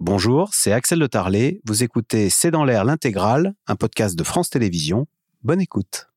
Bonjour, c'est Axel de Tarlet. Vous écoutez C'est dans l'air l'intégrale, un podcast de France Télévisions. Bonne écoute.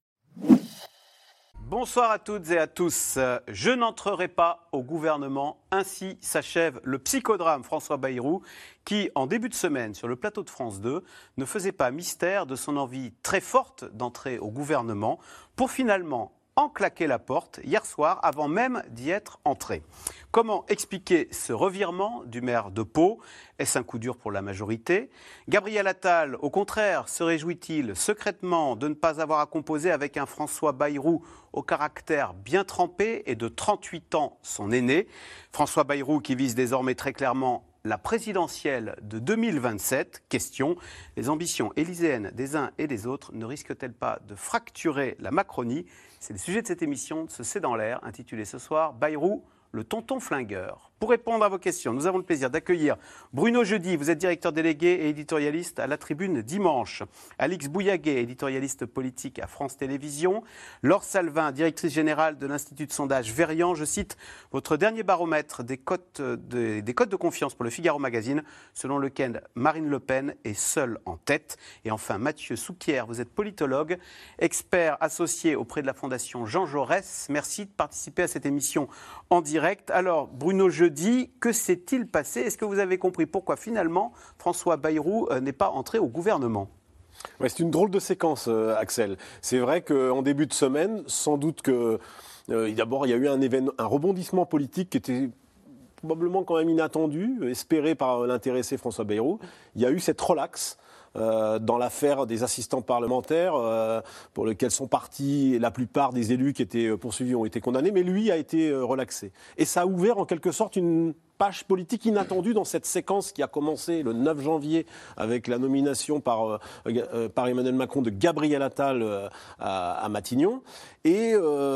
Bonsoir à toutes et à tous. Je n'entrerai pas au gouvernement. Ainsi s'achève le psychodrame François Bayrou qui, en début de semaine, sur le plateau de France 2, ne faisait pas mystère de son envie très forte d'entrer au gouvernement pour finalement en claquer la porte hier soir avant même d'y être entré. Comment expliquer ce revirement du maire de Pau ? Est-ce un coup dur pour la majorité ? Gabriel Attal, au contraire, se réjouit-il secrètement de ne pas avoir à composer avec un François Bayrou au caractère bien trempé et de 38 ans son aîné ? François Bayrou qui vise désormais très clairement la présidentielle de 2027. Question, les ambitions élyséennes des uns et des autres ne risquent-elles pas de fracturer la Macronie ? C'est le sujet de cette émission de ce C'est dans l'air, intitulée ce soir « Bayrou, le tonton flingueur ». Pour répondre à vos questions, nous avons le plaisir d'accueillir Bruno Jeudi, vous êtes directeur délégué et éditorialiste à La Tribune Dimanche. Alix Bouillaguet, éditorialiste politique à France Télévisions. Laure Salvin, directrice générale de l'Institut de sondage Verian. Je cite votre dernier baromètre des cotes de confiance pour le Figaro Magazine, selon lequel Marine Le Pen est seule en tête. Et enfin, Mathieu Souquier, vous êtes politologue, expert associé auprès de la Fondation Jean Jaurès. Merci de participer à cette émission en direct. Alors, Bruno Jeudi, que s'est-il passé ? Est-ce que vous avez compris pourquoi finalement François Bayrou n'est pas entré au gouvernement ? Ouais, c'est une drôle de séquence, Axel. C'est vrai qu'en début de semaine, sans doute que d'abord il y a eu un rebondissement politique qui était probablement quand même inattendu, espéré par l'intéressé François Bayrou. Il y a eu cette relaxe dans l'affaire des assistants parlementaires pour lesquels sont partis la plupart des élus qui étaient poursuivis ont été condamnés, mais lui a été relaxé. Et ça a ouvert en quelque sorte une page politique inattendue dans cette séquence qui a commencé le 9 janvier avec la nomination par Emmanuel Macron de Gabriel Attal à Matignon. Et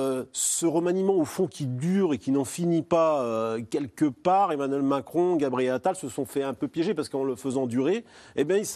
ce remaniement au fond qui dure et qui n'en finit pas quelque part, Emmanuel Macron, Gabriel Attal se sont fait un peu piéger parce qu'en le faisant durer, eh bien,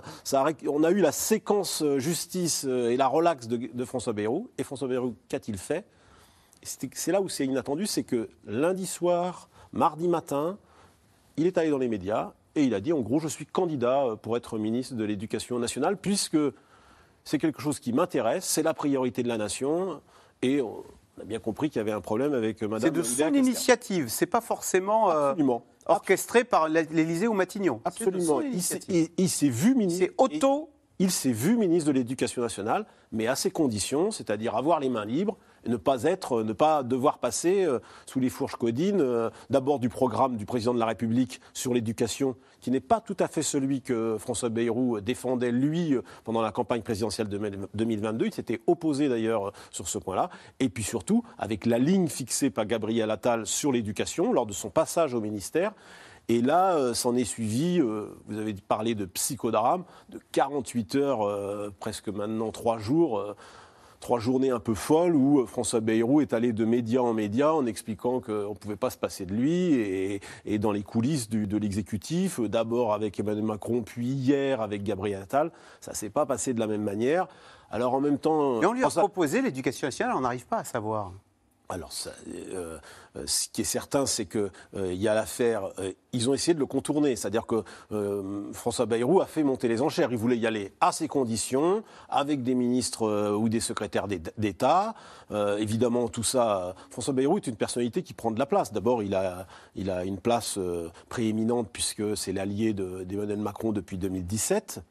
on a eu la séquence justice et la relaxe de François Bayrou. Et François Bayrou, qu'a-t-il fait ? C'est là où c'est inattendu, c'est que lundi soir, mardi matin, il est allé dans les médias et il a dit en gros je suis candidat pour être ministre de l'Éducation nationale puisque c'est quelque chose qui m'intéresse, c'est la priorité de la nation et on a bien compris qu'il y avait un problème avec Madame. C'est de son initiative, c'est pas forcément orchestré par l'Élysée ou Matignon. Absolument, il s'est vu ministre. Il s'est vu ministre de l'Éducation nationale, mais à ses conditions, c'est-à-dire avoir les mains libres, et ne pas devoir passer sous les fourches codines, d'abord du programme du président de la République sur l'éducation, qui n'est pas tout à fait celui que François Bayrou défendait, lui, pendant la campagne présidentielle de 2022. Il s'était opposé d'ailleurs sur ce point-là. Et puis surtout, avec la ligne fixée par Gabriel Attal sur l'éducation, lors de son passage au ministère. Et là, s'en est suivi, vous avez parlé de psychodrame, de 48 heures, presque maintenant 3 jours, 3 journées un peu folles où François Bayrou est allé de média en média en expliquant qu'on ne pouvait pas se passer de lui et dans les coulisses de l'exécutif, d'abord avec Emmanuel Macron, puis hier avec Gabriel Attal, ça ne s'est pas passé de la même manière. Alors en même temps... Mais on lui a proposé l'éducation nationale, on n'arrive pas à savoir. Alors, ce qui est certain, c'est qu'il y a l'affaire... ils ont essayé de le contourner. C'est-à-dire que François Bayrou a fait monter les enchères. Il voulait y aller à ses conditions, avec des ministres ou des secrétaires d'État. Évidemment, tout ça... François Bayrou est une personnalité qui prend de la place. D'abord, il a une place prééminente, puisque c'est l'allié d'Emmanuel Macron depuis 2017.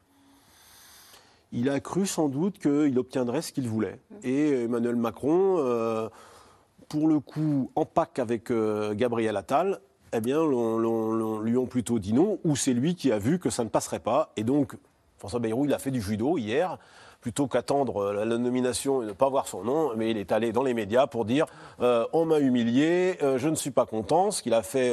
Il a cru sans doute qu'il obtiendrait ce qu'il voulait. Et Emmanuel Macron... pour le coup, en PAC avec Gabriel Attal, eh bien, lui ont plutôt dit non, ou c'est lui qui a vu que ça ne passerait pas. Et donc, François Bayrou, il a fait du judo hier. Plutôt qu'attendre la nomination et ne pas voir son nom, mais il est allé dans les médias pour dire on m'a humilié, je ne suis pas content, ce qu'il a fait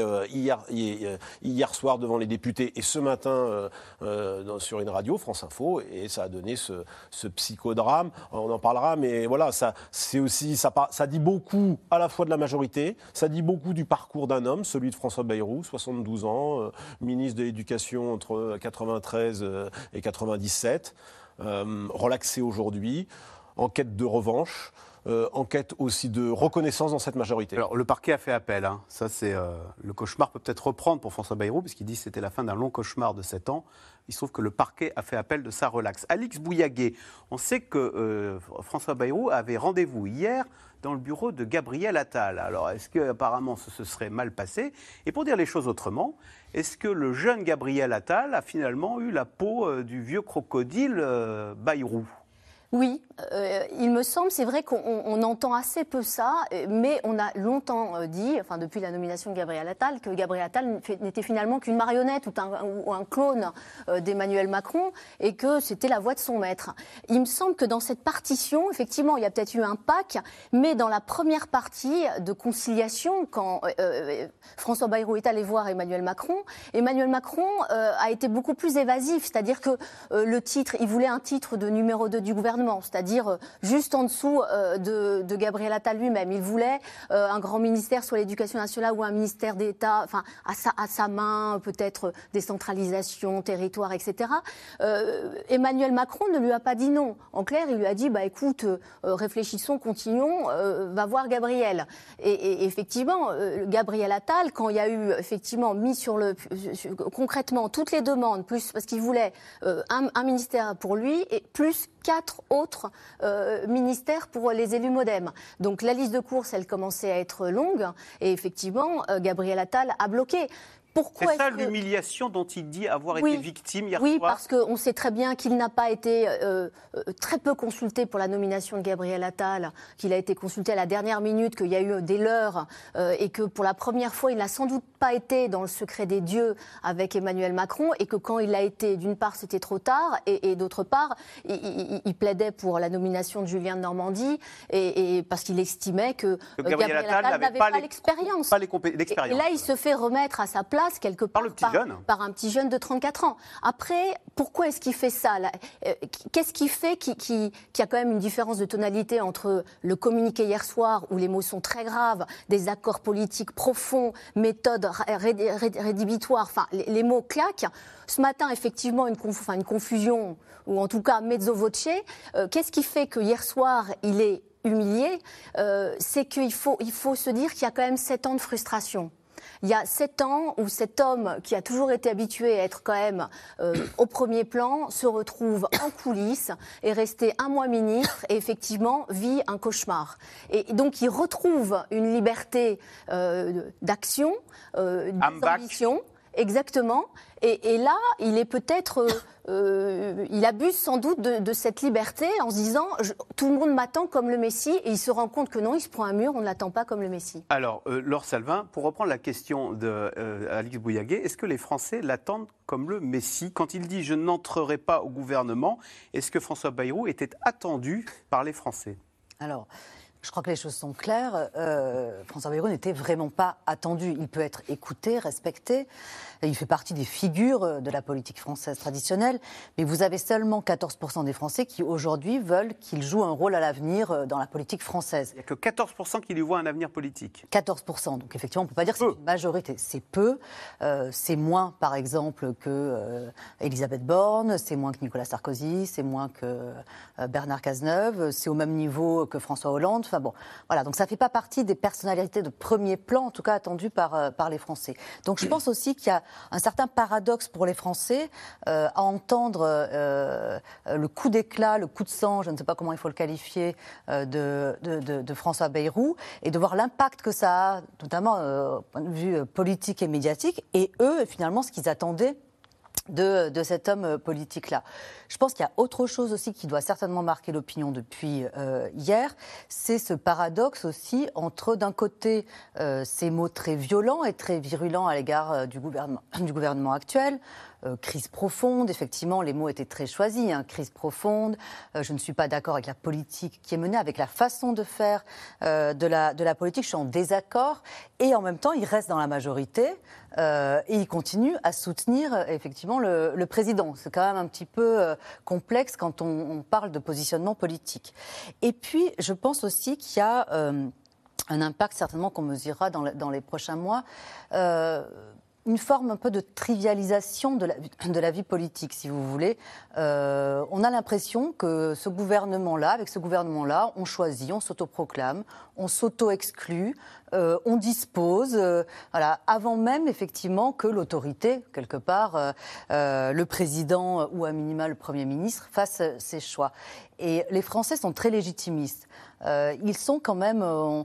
hier soir devant les députés et ce matin sur une radio, France Info, et ça a donné ce psychodrame. On en parlera, mais voilà, ça dit beaucoup à la fois de la majorité, ça dit beaucoup du parcours d'un homme, celui de François Bayrou, 72 ans, ministre de l'Éducation entre 93 et 97. Relaxé aujourd'hui, en quête de revanche, en quête aussi de reconnaissance dans cette majorité. Alors, le parquet a fait appel. Hein. Ça, c'est le cauchemar peut peut-être reprendre pour François Bayrou, puisqu'il dit que c'était la fin d'un long cauchemar de 7 ans. Il se trouve que le parquet a fait appel de sa relaxe. Alix Bouillaguet, on sait que François Bayrou avait rendez-vous hier dans le bureau de Gabriel Attal. Alors, est-ce qu'apparemment ce se serait mal passé? Et pour dire les choses autrement, est-ce que le jeune Gabriel Attal a finalement eu la peau du vieux crocodile Bayrou? Oui, il me semble, c'est vrai qu'on entend assez peu ça, mais on a longtemps dit, enfin depuis la nomination de Gabriel Attal, que Gabriel Attal n'était finalement qu'une marionnette ou un clone d'Emmanuel Macron et que c'était la voix de son maître. Il me semble que dans cette partition, effectivement, il y a peut-être eu un pacte, mais dans la première partie de conciliation, quand François Bayrou est allé voir Emmanuel Macron a été beaucoup plus évasif, c'est-à-dire que le titre, il voulait un titre de numéro 2 du gouvernement, c'est-à-dire juste en dessous de Gabriel Attal lui-même. Il voulait un grand ministère sur l'éducation nationale ou un ministère d'État, enfin à sa main, peut-être décentralisation, territoire, etc. Emmanuel Macron ne lui a pas dit non. En clair, il lui a dit écoute, réfléchissons, continuons, va voir Gabriel. Et effectivement, Gabriel Attal, quand il y a eu effectivement mis concrètement toutes les demandes, plus parce qu'il voulait un ministère pour lui et plus 4 autres ministères pour les élus MoDem. Donc la liste de courses, elle commençait à être longue et effectivement, Gabriel Attal a bloqué. C'est ça l'humiliation dont il dit avoir été victime hier soir? Oui, parce qu'on sait très bien qu'il n'a pas été très peu consulté pour la nomination de Gabriel Attal, qu'il a été consulté à la dernière minute, qu'il y a eu des leurres et que pour la première fois, il n'a sans doute pas été dans le secret des dieux avec Emmanuel Macron et que quand il l'a été, d'une part, c'était trop tard et d'autre part, il plaidait pour la nomination de Julien de Normandie et parce qu'il estimait que Gabriel Attal n'avait pas l'expérience. Et là, il se fait remettre à sa place quelque part par un petit jeune de 34 ans. Après, pourquoi est-ce qu'il fait ça là? Qu'est-ce qui fait qu'il y a quand même une différence de tonalité entre le communiqué hier soir, où les mots sont très graves, des accords politiques profonds, méthodes rédhibitoires, enfin, les mots claquent. Ce matin, effectivement, une confusion, ou en tout cas mezzo voce. Qu'est-ce qui fait que hier soir, il est humilié? C'est qu'il faut se dire qu'il y a quand même 7 ans de frustration. Il y a 7 ans où cet homme qui a toujours été habitué à être quand même au premier plan se retrouve en coulisses, est resté 1 mois ministre et effectivement vit un cauchemar. Et donc il retrouve une liberté d'action, d'ambition. Exactement. Et là, il est peut-être, il abuse sans doute de cette liberté en se disant tout le monde m'attend comme le Messie, et il se rend compte que non, il se prend un mur, on ne l'attend pas comme le Messie. Alors, Laure Salvin, pour reprendre la question d'Alix Bouillaguet, est-ce que les Français l'attendent comme le Messie? Quand il dit « je n'entrerai pas au gouvernement », est-ce que François Bayrou était attendu par les Français? Alors, je crois que les choses sont claires. François Bayrou n'était vraiment pas attendu. Il peut être écouté, respecté. Il fait partie des figures de la politique française traditionnelle. Mais vous avez seulement 14% des Français qui, aujourd'hui, veulent qu'il joue un rôle à l'avenir dans la politique française. Il n'y a que 14% qui lui voient un avenir politique. 14%. Donc, effectivement, on ne peut pas dire que c'est une majorité. C'est peu. C'est moins, par exemple, que Elisabeth Borne. C'est moins que Nicolas Sarkozy. C'est moins que Bernard Cazeneuve. C'est au même niveau que François Hollande. Enfin bon, voilà. Donc, ça ne fait pas partie des personnalités de premier plan, en tout cas attendues par les Français. Donc, je pense aussi qu'il y a un certain paradoxe pour les Français à entendre le coup d'éclat, le coup de sang, je ne sais pas comment il faut le qualifier, de François Bayrou, et de voir l'impact que ça a, notamment au point de vue politique et médiatique, et eux, finalement, ce qu'ils attendaient de cet homme politique-là. Je pense qu'il y a autre chose aussi qui doit certainement marquer l'opinion depuis hier, c'est ce paradoxe aussi entre, d'un côté, ces mots très violents et très virulents à l'égard du gouvernement actuel, crise profonde, effectivement, les mots étaient très choisis, hein, crise profonde, je ne suis pas d'accord avec la politique qui est menée, avec la façon de faire de la politique, je suis en désaccord, et en même temps, il reste dans la majorité, et il continue à soutenir, effectivement, le président. C'est quand même un petit peu complexe quand on parle de positionnement politique. Et puis, je pense aussi qu'il y a un impact, certainement, qu'on mesurera dans les prochains mois, une forme un peu de trivialisation de la vie politique, si vous voulez. On a l'impression que ce gouvernement-là, avec ce gouvernement-là, on choisit, on s'autoproclame, on s'auto-exclut, on dispose, voilà, avant même effectivement que l'autorité, quelque part, le président ou à minima le Premier ministre, fasse ses choix. Et les Français sont très légitimistes. Ils sont quand même,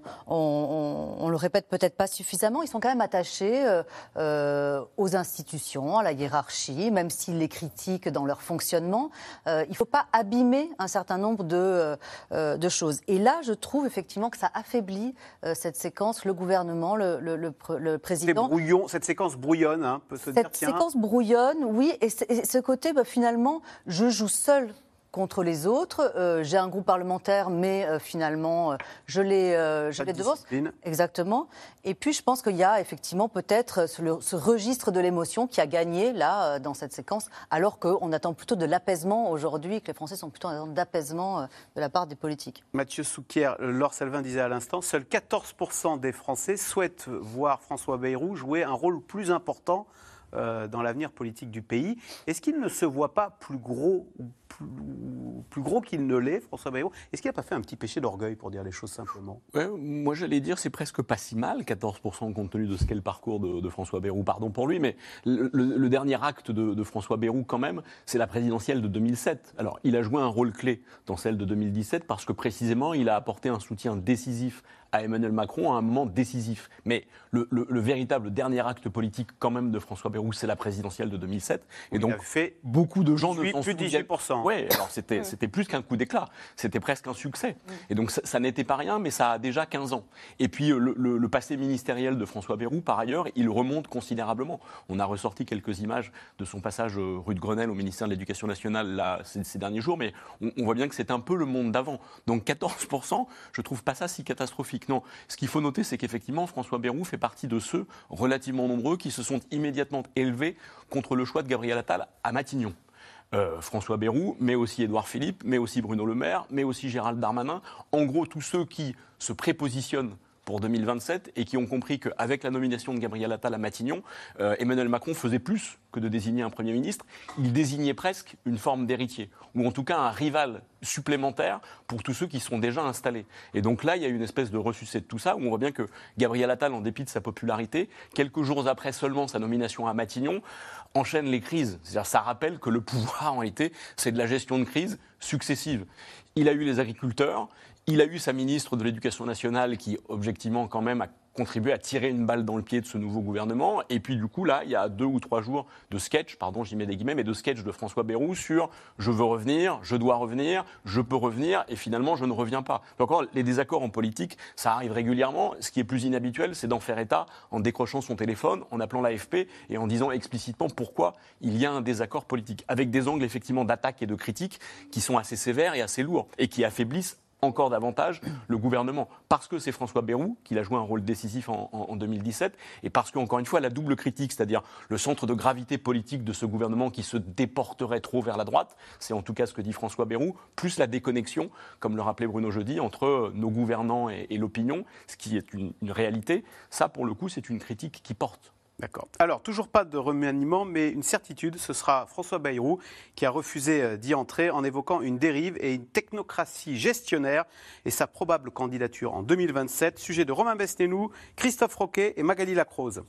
on le répète peut-être pas suffisamment, ils sont quand même attachés aux institutions, à la hiérarchie, même s'ils les critiquent dans leur fonctionnement. Il ne faut pas abîmer un certain nombre de choses. Et là, je trouve effectivement que ça affaiblit cette séquence, le gouvernement, le président. Cette séquence brouillonne, hein, peut se dire. Cette séquence brouillonne, oui, et ce côté, finalement, je joue seul contre les autres. J'ai un groupe parlementaire, mais finalement, je les devance. Exactement. Et puis, je pense qu'il y a effectivement peut-être ce registre de l'émotion qui a gagné, là, dans cette séquence, alors qu'on attend plutôt de l'apaisement aujourd'hui, que les Français sont plutôt en attente d'apaisement de la part des politiques. Mathieu Souquier, Laure Selvin disait à l'instant, seuls 14% des Français souhaitent voir François Bayrou jouer un rôle plus important dans l'avenir politique du pays. Est-ce qu'il ne se voit pas plus gros qu'il ne l'est, François Bayrou? Est-ce qu'il n'a pas fait un petit péché d'orgueil, pour dire les choses simplement? Ouais, moi, j'allais dire, c'est presque pas si mal, 14% compte tenu de ce qu'est le parcours de François Bayrou. Pardon pour lui, mais le dernier acte de François Bayrou, quand même, c'est la présidentielle de 2007. Alors, il a joué un rôle clé dans celle de 2017 parce que, précisément, il a apporté un soutien décisif à Emmanuel Macron à un moment décisif. Mais le véritable dernier acte politique, quand même, de François Bayrou, c'est la présidentielle de 2007. Et donc, beaucoup de gens ne s'en souviennent. Plus de 18%. Oui, alors c'était plus qu'un coup d'éclat. C'était presque un succès. Et donc, ça n'était pas rien, mais ça a déjà 15 ans. Et puis, le passé ministériel de François Bayrou, par ailleurs, il remonte considérablement. On a ressorti quelques images de son passage rue de Grenelle au ministère de l'Éducation nationale là, ces derniers jours, mais on voit bien que c'est un peu le monde d'avant. Donc, 14%, je ne trouve pas ça si catastrophique. Non, ce qu'il faut noter, c'est qu'effectivement, François Bayrou fait partie de ceux relativement nombreux qui se sont immédiatement élevés contre le choix de Gabriel Attal à Matignon. François Bayrou, mais aussi Édouard Philippe, mais aussi Bruno Le Maire, mais aussi Gérald Darmanin. En gros, tous ceux qui se prépositionnent pour 2027 et qui ont compris qu'avec la nomination de Gabriel Attal à Matignon, Emmanuel Macron faisait plus que de désigner un Premier ministre, il désignait presque une forme d'héritier, ou en tout cas un rival supplémentaire pour tous ceux qui sont déjà installés. Et donc là, il y a une espèce de ressucé de tout ça, où on voit bien que Gabriel Attal, en dépit de sa popularité, quelques jours après seulement sa nomination à Matignon, enchaîne les crises. C'est-à-dire, ça rappelle que le pouvoir, en réalité, c'est de la gestion de crise successive. Il a eu les agriculteurs, il a eu sa ministre de l'Éducation nationale qui, objectivement, quand même, a contribué à tirer une balle dans le pied de ce nouveau gouvernement. Et puis, du coup, là, il y a 2 ou 3 jours de sketch, pardon, j'y mets des guillemets, mais de sketch de François Bayrou sur « je veux revenir, je dois revenir, je peux revenir, et finalement, je ne reviens pas ». Encore, les désaccords en politique, ça arrive régulièrement. Ce qui est plus inhabituel, c'est d'en faire état en décrochant son téléphone, en appelant l'AFP et en disant explicitement pourquoi il y a un désaccord politique, avec des angles, effectivement, d'attaque et de critique qui sont assez sévères et assez lourds, et qui affaiblissent encore davantage le gouvernement. Parce que c'est François Bayrou qui a joué un rôle décisif en 2017 et parce qu'encore une fois, la double critique, c'est-à-dire le centre de gravité politique de ce gouvernement qui se déporterait trop vers la droite, c'est en tout cas ce que dit François Bayrou, plus la déconnexion, comme le rappelait Bruno Jeudi, entre nos gouvernants et l'opinion, ce qui est une réalité. Ça, pour le coup, c'est une critique qui porte. D'accord. Alors, toujours pas de remaniement, mais une certitude, ce sera François Bayrou qui a refusé d'y entrer en évoquant une dérive et une technocratie gestionnaire et sa probable candidature en 2027. Sujet de Romain Besnénou, Christophe Roquet et Magali Lacrose.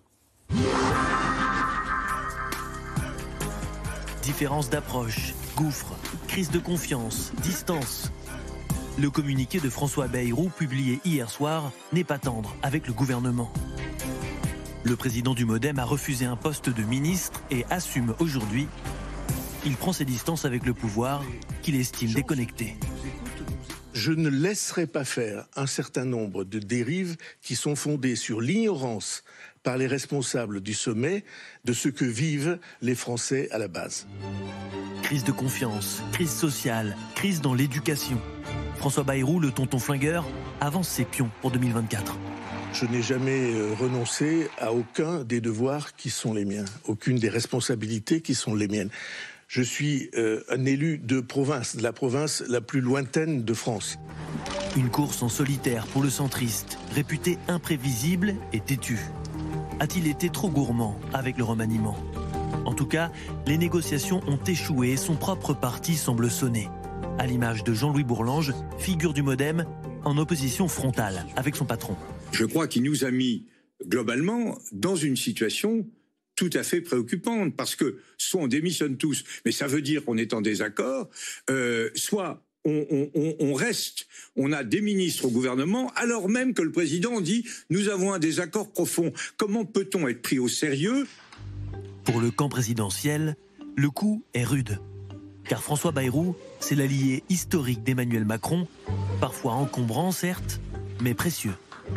Différence d'approche, gouffre, crise de confiance, distance. Le communiqué de François Bayrou, publié hier soir, n'est pas tendre avec le gouvernement. Le président du MoDem a refusé un poste de ministre et assume aujourd'hui. Il prend ses distances avec le pouvoir qu'il estime déconnecté. Je ne laisserai pas faire un certain nombre de dérives qui sont fondées sur l'ignorance par les responsables du sommet de ce que vivent les Français à la base. Crise de confiance, crise sociale, crise dans l'éducation. François Bayrou, le tonton flingueur, avance ses pions pour 2024. Je n'ai jamais renoncé à aucun des devoirs qui sont les miens, aucune des responsabilités qui sont les miennes. Je suis un élu de province, de la province la plus lointaine de France. Une course en solitaire pour le centriste, réputé imprévisible et têtu. a-t-il été trop gourmand avec le remaniement? En tout cas, les négociations ont échoué et son propre parti semble sonner. À l'image de Jean-Louis Bourlanges, figure du MoDem, en opposition frontale avec son patron. Je crois qu'il nous a mis globalement dans une situation tout à fait préoccupante, parce que soit on démissionne tous, mais ça veut dire qu'on est en désaccord, soit on reste, on a des ministres au gouvernement, alors même que le président dit « nous avons un désaccord profond ». Comment peut-on être pris au sérieux? Pour le camp présidentiel, le coup est rude. Car François Bayrou, c'est l'allié historique d'Emmanuel Macron, parfois encombrant certes, mais précieux.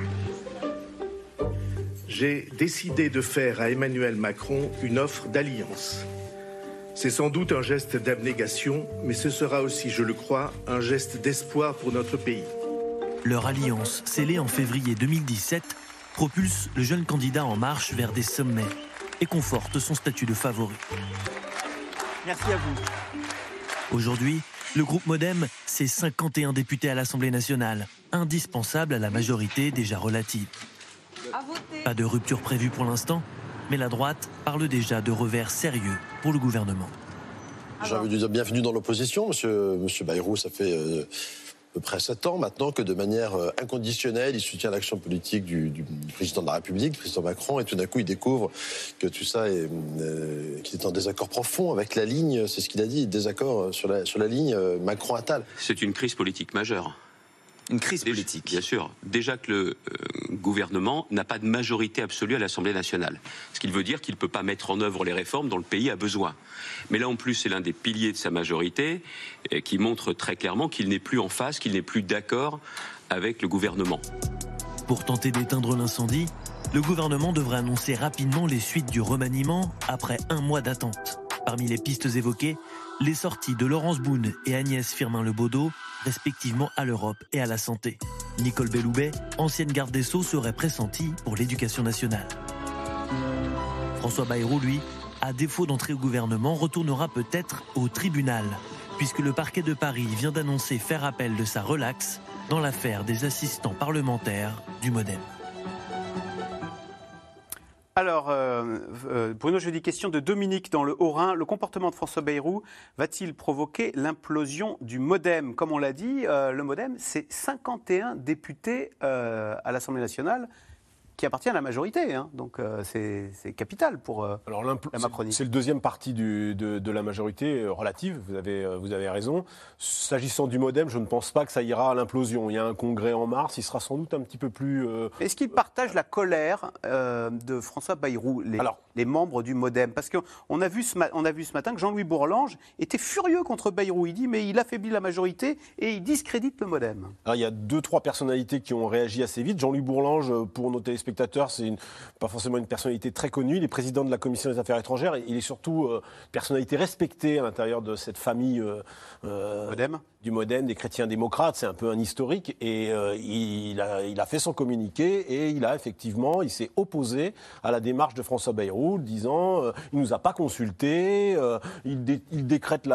J'ai décidé de faire à Emmanuel Macron une offre d'alliance. C'est sans doute un geste d'abnégation, mais ce sera aussi, je le crois, un geste d'espoir pour notre pays. Leur alliance, scellée en février 2017, propulse le jeune candidat En Marche vers des sommets et conforte son statut de favori. Merci à vous. Aujourd'hui, le groupe MoDem, c'est 51 députés à l'Assemblée nationale, indispensables à la majorité déjà relative. Pas de rupture prévue pour l'instant, mais la droite parle déjà de revers sérieux pour le gouvernement. J'ai envie de dire bienvenue dans l'opposition, monsieur Bayrou. Ça fait à peu près 7 ans maintenant que de manière inconditionnelle, il soutient l'action politique du président de la République, du président Macron, et tout d'un coup il découvre que tout ça qu'il est en désaccord profond avec la ligne, c'est ce qu'il a dit, désaccord sur la ligne Macron-Attal. C'est une crise politique majeure. Une crise politique. Bien sûr. Déjà que le gouvernement n'a pas de majorité absolue à l'Assemblée nationale. Ce qui veut dire qu'il ne peut pas mettre en œuvre les réformes dont le pays a besoin. Mais là, en plus, c'est l'un des piliers de sa majorité qui montre très clairement qu'il n'est plus en phase, qu'il n'est plus d'accord avec le gouvernement. Pour tenter d'éteindre l'incendie, le gouvernement devrait annoncer rapidement les suites du remaniement après 1 mois d'attente. Parmi les pistes évoquées, les sorties de Laurence Boone et Agnès Firmin-Lebaudot, respectivement à l'Europe et à la santé. Nicole Belloubet, ancienne garde des Sceaux, serait pressentie pour l'éducation nationale. François Bayrou, lui, à défaut d'entrer au gouvernement, retournera peut-être au tribunal, puisque le parquet de Paris vient d'annoncer faire appel de sa relaxe dans l'affaire des assistants parlementaires du MoDem. Alors, Bruno, je dis question de Dominique dans le Haut-Rhin. Le comportement de François Bayrou va-t-il provoquer l'implosion du MoDem? Comme on l'a dit, le MoDem, c'est 51 députés à l'Assemblée nationale qui appartient à la majorité. Hein. Donc c'est capital pour la Macronie. C'est le deuxième parti de la majorité relative, vous avez raison. S'agissant du MoDem, je ne pense pas que ça ira à l'implosion. Il y a un congrès en mars, il sera sans doute un petit peu plus... Est-ce qu'il partage la colère de François Bayrou, les membres du MoDem? Parce qu'on a vu ce matin que Jean-Louis Bourlanges était furieux contre Bayrou. Il dit mais il affaiblit la majorité et il discrédite le MoDem. Alors, il y a 2-3 personnalités qui ont réagi assez vite. Jean-Louis Bourlanges, pour nos téléspectateurs, c'est pas forcément une personnalité très connue. Il est président de la Commission des Affaires étrangères. Il est surtout une personnalité respectée à l'intérieur de cette famille du MoDem, des chrétiens démocrates. C'est un peu un historique. Et il a fait son communiqué et il s'est opposé à la démarche de François Bayrou, disant il nous a pas consultés, il décrète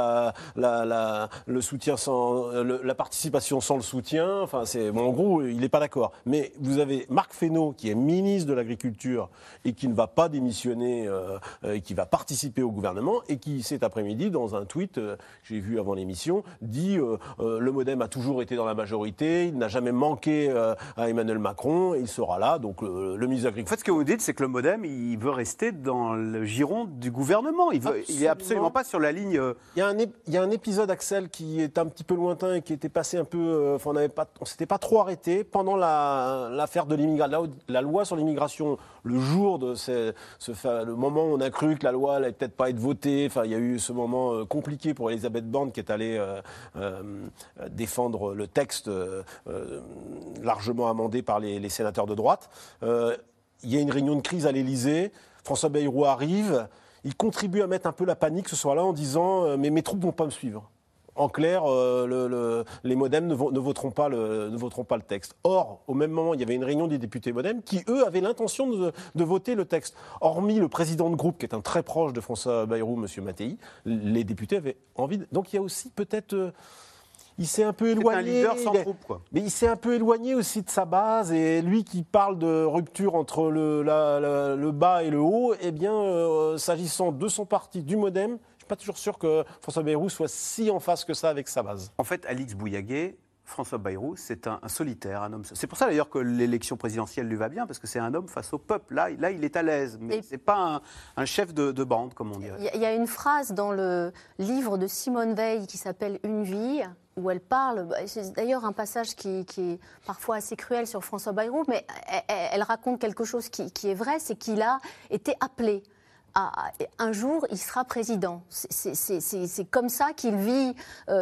le soutien la participation sans le soutien. Enfin, en gros, il n'est pas d'accord. Mais vous avez Marc Fesneau, qui est ministre de l'Agriculture et qui ne va pas démissionner, et qui va participer au gouvernement, et qui cet après-midi, dans un tweet, j'ai vu avant l'émission, dit le MoDem a toujours été dans la majorité, il n'a jamais manqué à Emmanuel Macron, et il sera là. Donc le ministre de l'Agriculture. En fait, ce que vous dites, c'est que le MoDem, il veut rester dans le giron du gouvernement. Il n'est absolument pas sur la ligne. Il y a un épisode, Axel, qui est un petit peu lointain et qui était passé un peu. On ne s'était pas trop arrêté pendant l'affaire de l'immigration, la loi sur l'immigration. Le jour de le moment où on a cru que la loi n'allait peut-être pas être votée. Enfin, il y a eu ce moment compliqué pour Elisabeth Borne qui est allée défendre le texte largement amendé par les sénateurs de droite. Il y a une réunion de crise à l'Élysée. François Bayrou arrive. Il contribue à mettre un peu la panique ce soir-là en disant mais mes troupes ne vont pas me suivre. En clair, les MoDem ne voteront pas le texte. Or, au même moment, il y avait une réunion des députés MoDem qui, eux, avaient l'intention de voter le texte. Hormis le président de groupe, qui est un très proche de François Bayrou, M. Mattei, les députés avaient envie... Donc il y a aussi peut-être... il s'est un peu éloigné. C'est un leader sans troupe, quoi. Mais il s'est un peu éloigné aussi de sa base. Et lui qui parle de rupture entre le bas et le haut, eh bien, s'agissant de son parti, du MoDem, je ne suis pas toujours sûr que François Bayrou soit si en face que ça avec sa base. En fait, Alix Bouillaguet, François Bayrou, c'est un solitaire, un homme. C'est pour ça d'ailleurs que l'élection présidentielle lui va bien, parce que c'est un homme face au peuple. Là il est à l'aise, mais c'est pas un chef de bande, comme on dirait. Il y a une phrase dans le livre de Simone Veil qui s'appelle Une vie, où elle parle, c'est d'ailleurs un passage qui est parfois assez cruel sur François Bayrou, mais elle raconte quelque chose qui est vrai, c'est qu'il a été appelé. Un jour, il sera président. C'est comme ça qu'il vit,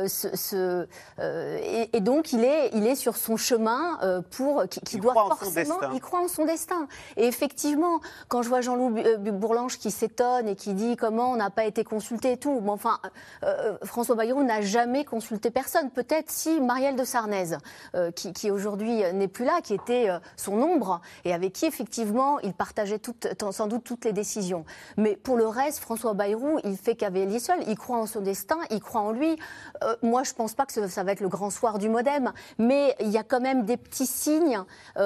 et donc il est sur son chemin qui doit forcément. Il croit en son destin. Et effectivement, quand je vois Jean-Loup Bourlange qui s'étonne et qui dit comment on n'a pas été consulté et tout, mais enfin, François Bayrou n'a jamais consulté personne. Peut-être si Marielle de Sarnez, qui aujourd'hui n'est plus là, qui était son ombre et avec qui effectivement il partageait sans doute toutes les décisions. Mais pour le reste, François Bayrou, il fait cavalier seul. Il croit en son destin, il croit en lui. Moi, je ne pense pas que ça va être le grand soir du MoDem, mais il y a quand même des petits signes.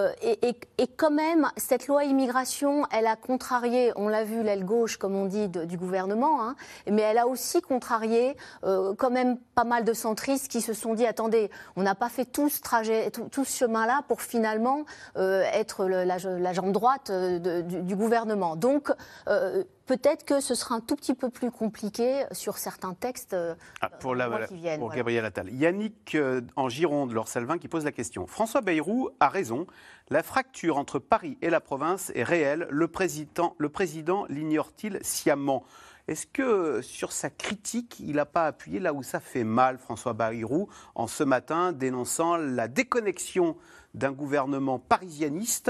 Et quand même, cette loi immigration, elle a contrarié, on l'a vu, l'aile gauche, comme on dit, du gouvernement, hein, mais elle a aussi contrarié quand même pas mal de centristes qui se sont dit, attendez, on n'a pas fait tout ce chemin-là pour finalement être la jambe droite du gouvernement. Donc, peut-être que ce sera un tout petit peu plus compliqué sur certains textes pour qui viennent. Pour Gabriel Attal. Yannick en Gironde, Laure Salvin, qui pose la question. François Bayrou a raison. La fracture entre Paris et la province est réelle. Le président l'ignore-t-il sciemment ? Est-ce que sur sa critique, il n'a pas appuyé là où ça fait mal, François Bayrou, en ce matin dénonçant la déconnexion d'un gouvernement parisianiste ?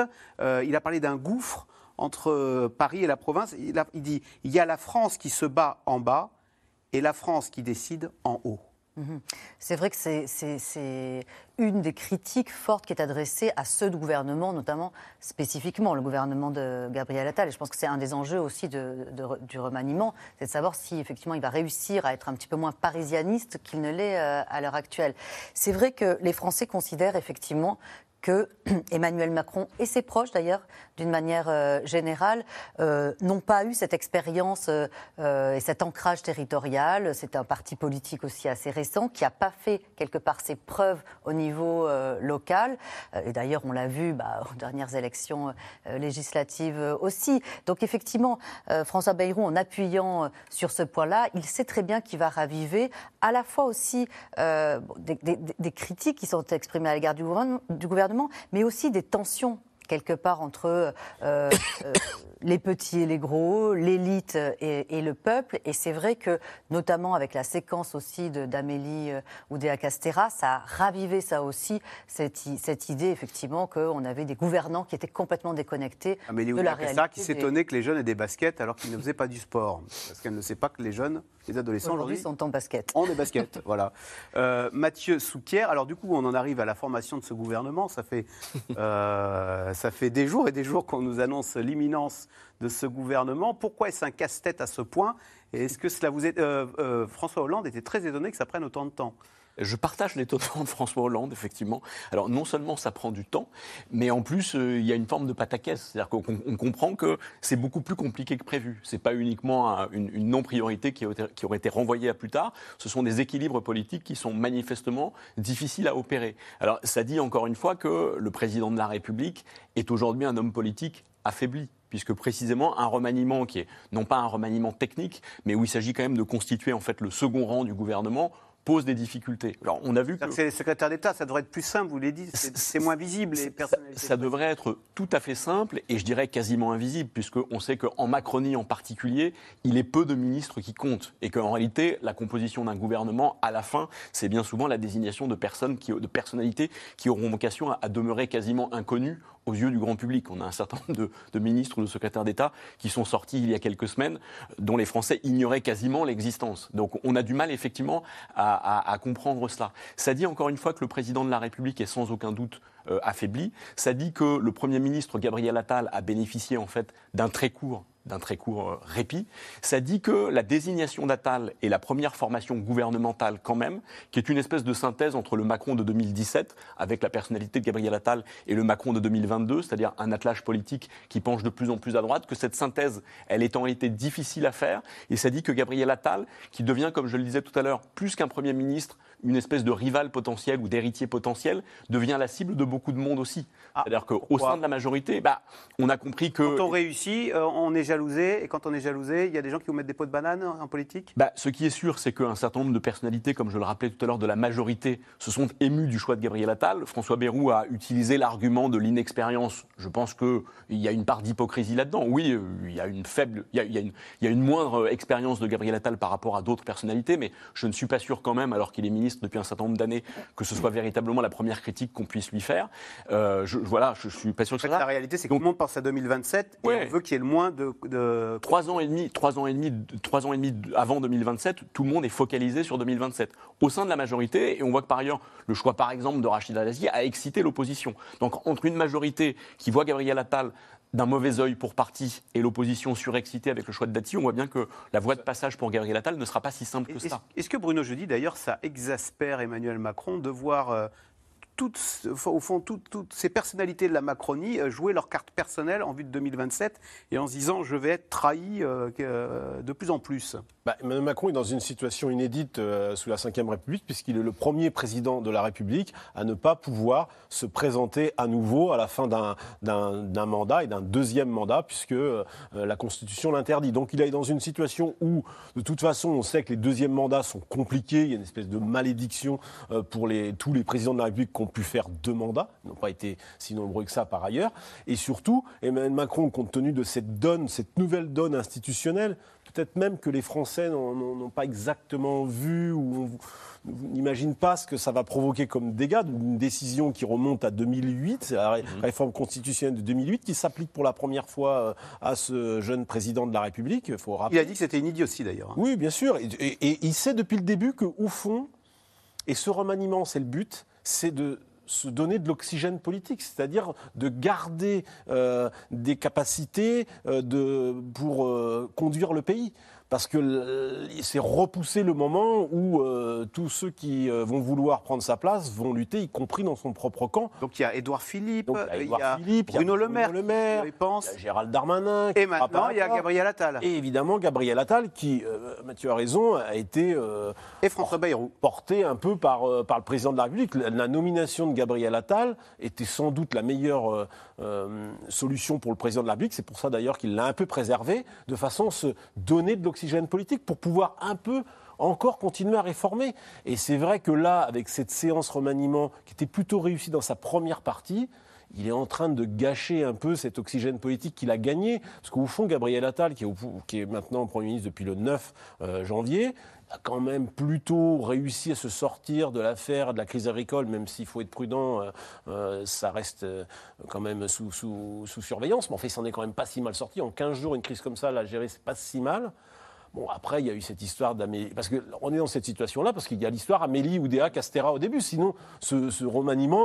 Il a parlé d'un gouffre entre Paris et la province. Il dit il y a la France qui se bat en bas et la France qui décide en haut. C'est vrai que c'est une des critiques fortes qui est adressée à ce gouvernement, notamment spécifiquement le gouvernement de Gabriel Attal. Et je pense que c'est un des enjeux aussi du remaniement, c'est de savoir si effectivement il va réussir à être un petit peu moins parisianiste qu'il ne l'est à l'heure actuelle. C'est vrai que les Français considèrent effectivement que Emmanuel Macron et ses proches, d'ailleurs, d'une manière générale, n'ont pas eu cette expérience et cet ancrage territorial. C'est un parti politique aussi assez récent qui n'a pas fait, quelque part, ses preuves au niveau local. Et d'ailleurs, on l'a vu aux dernières élections législatives aussi. Donc, effectivement, François Bayrou, en appuyant sur ce point-là, il sait très bien qu'il va raviver à la fois aussi des critiques qui sont exprimées à l'égard du gouvernement, mais aussi des tensions quelque part entre les petits et les gros, l'élite et le peuple. Et c'est vrai que, notamment avec la séquence aussi d'Amélie Oudéa-Castéra, ça a ravivé ça aussi, cette idée effectivement qu'on avait des gouvernants qui étaient complètement déconnectés de la réalité. Qui s'étonnait que les jeunes aient des baskets alors qu'ils ne faisaient pas du sport. Parce qu'elle ne sait pas que les adolescents aujourd'hui sont en basket. Ont des baskets, voilà. Mathieu Souquier, alors du coup on en arrive à la formation de ce gouvernement. Ça fait des jours et des jours qu'on nous annonce l'imminence de ce gouvernement. Pourquoi est-ce un casse-tête à ce point ? Et est-ce que cela vous est... François Hollande était très étonné que ça prenne autant de temps. Je partage l'étonnement de François Hollande, effectivement. Alors, non seulement ça prend du temps, mais en plus, il y a une forme de pataquès. C'est-à-dire qu'on comprend que c'est beaucoup plus compliqué que prévu. Ce n'est pas uniquement une non-priorité qui aurait été renvoyée à plus tard. Ce sont des équilibres politiques qui sont manifestement difficiles à opérer. Alors, ça dit encore une fois que le président de la République est aujourd'hui un homme politique affaibli, puisque précisément un remaniement qui est non pas un remaniement technique, mais où il s'agit quand même de constituer en fait le second rang du gouvernement, pose des difficultés. Alors, on a vu que... C'est les secrétaires d'État, ça devrait être plus simple, vous l'avez dit, c'est moins visible. Les personnalités. Ça devrait être tout à fait simple, et je dirais quasiment invisible, puisqu'on sait qu'en Macronie en particulier, il est peu de ministres qui comptent, et qu'en réalité, la composition d'un gouvernement, à la fin, c'est bien souvent la désignation de personnalités qui auront vocation à demeurer quasiment inconnues aux yeux du grand public. On a un certain nombre de ministres ou de secrétaires d'État qui sont sortis il y a quelques semaines, dont les Français ignoraient quasiment l'existence. Donc on a du mal effectivement à comprendre cela. Ça dit encore une fois que le président de la République est sans aucun doute affaibli. Ça dit que le Premier ministre Gabriel Attal a bénéficié en fait d'un très court d'un très court répit. Ça dit que la désignation d'Attal est la première formation gouvernementale quand même, qui est une espèce de synthèse entre le Macron de 2017, avec la personnalité de Gabriel Attal, et le Macron de 2022, c'est-à-dire un attelage politique qui penche de plus en plus à droite, que cette synthèse, elle est en réalité difficile à faire, et ça dit que Gabriel Attal, qui devient, comme je le disais tout à l'heure, plus qu'un Premier ministre, une espèce de rival potentiel ou d'héritier potentiel, devient la cible de beaucoup de monde aussi. C'est-à-dire qu'au sein de la majorité, on a compris que... Quand on réussit, on est jalousé, et quand on est jalousé, il y a des gens qui vous mettent des pots de banane en politique ? Ce qui est sûr, c'est qu'un certain nombre de personnalités, comme je le rappelais tout à l'heure, de la majorité, se sont émues du choix de Gabriel Attal. François Bayrou a utilisé l'argument de l'inexpérience. Je pense qu'il y a une part d'hypocrisie là-dedans. Oui, il y a une moindre expérience de Gabriel Attal par rapport à d'autres personnalités, mais je ne suis pas sûr quand même, alors qu'il est ministre depuis un certain nombre d'années, que ce soit véritablement la première critique qu'on puisse lui faire. Je suis pas sûr que ça. La réalité, c'est que tout le monde pense à 2027 et on veut qu'il y ait le moins de... 3 ans et demi avant 2027, tout le monde est focalisé sur 2027. Au sein de la majorité, et on voit que par ailleurs, le choix par exemple de Rachida Dati a excité l'opposition. Donc entre une majorité qui voit Gabriel Attal d'un mauvais œil pour parti et l'opposition surexcitée avec le choix de Dati, on voit bien que la voie de passage pour Gabriel Attal ne sera pas si simple que ça. Est-ce que Bruno Jeudi, d'ailleurs, ça exaspère Emmanuel Macron de voir toutes ces personnalités de la Macronie jouer leur carte personnelle en vue de 2027 et en se disant je vais être trahi de plus en plus? Emmanuel Macron est dans une situation inédite sous la Ve République, puisqu'il est le premier président de la République à ne pas pouvoir se présenter à nouveau à la fin d'un mandat et d'un deuxième mandat, puisque la Constitution l'interdit. Donc il est dans une situation où, de toute façon, on sait que les deuxièmes mandats sont compliqués. Il y a une espèce de malédiction pour tous les présidents de la République qui ont pu faire 2 mandats. Ils n'ont pas été si nombreux que ça par ailleurs. Et surtout, Emmanuel Macron, compte tenu de cette nouvelle donne institutionnelle, peut-être même que les Français n'ont pas exactement vu ou n'imaginent pas ce que ça va provoquer comme dégâts. Une décision qui remonte à 2008, c'est la réforme constitutionnelle de 2008 qui s'applique pour la première fois à ce jeune président de la République. Il a dit que c'était une idiotie d'ailleurs. Oui, bien sûr. Et il sait depuis le début qu'au fond, et ce remaniement, c'est le but, c'est de se donner de l'oxygène politique, c'est-à-dire de garder des capacités pour conduire le pays. Parce que c'est repousser le moment où tous ceux qui vont vouloir prendre sa place vont lutter, y compris dans son propre camp. Donc il y a Édouard Philippe, il y a Bruno Le Maire, il y a Gérald Darmanin. Et maintenant, il y a Gabriel Attal. Et évidemment, Gabriel Attal, qui, Mathieu a raison, a été et François Bayrou porté un peu par le président de la République. La nomination de Gabriel Attal était sans doute la meilleure solution pour le président de la République. C'est pour ça d'ailleurs qu'il l'a un peu préservé, de façon à se donner de l'oxygène politique pour pouvoir un peu encore continuer à réformer. Et c'est vrai que là, avec cette séance remaniement qui était plutôt réussie dans sa première partie, il est en train de gâcher un peu cet oxygène politique qu'il a gagné. Parce qu'au fond, Gabriel Attal, qui est maintenant Premier ministre depuis le 9 janvier, a quand même plutôt réussi à se sortir de l'affaire de la crise agricole, même s'il faut être prudent, ça reste quand même sous surveillance. Mais en fait, il s'en est quand même pas si mal sorti. En 15 jours, une crise comme ça, la gérer, c'est pas si mal. Bon, après, il y a eu cette histoire d'Amélie... Parce qu'on est dans cette situation-là, parce qu'il y a l'histoire Amélie Oudéa Castéra au début. Sinon, ce remaniement...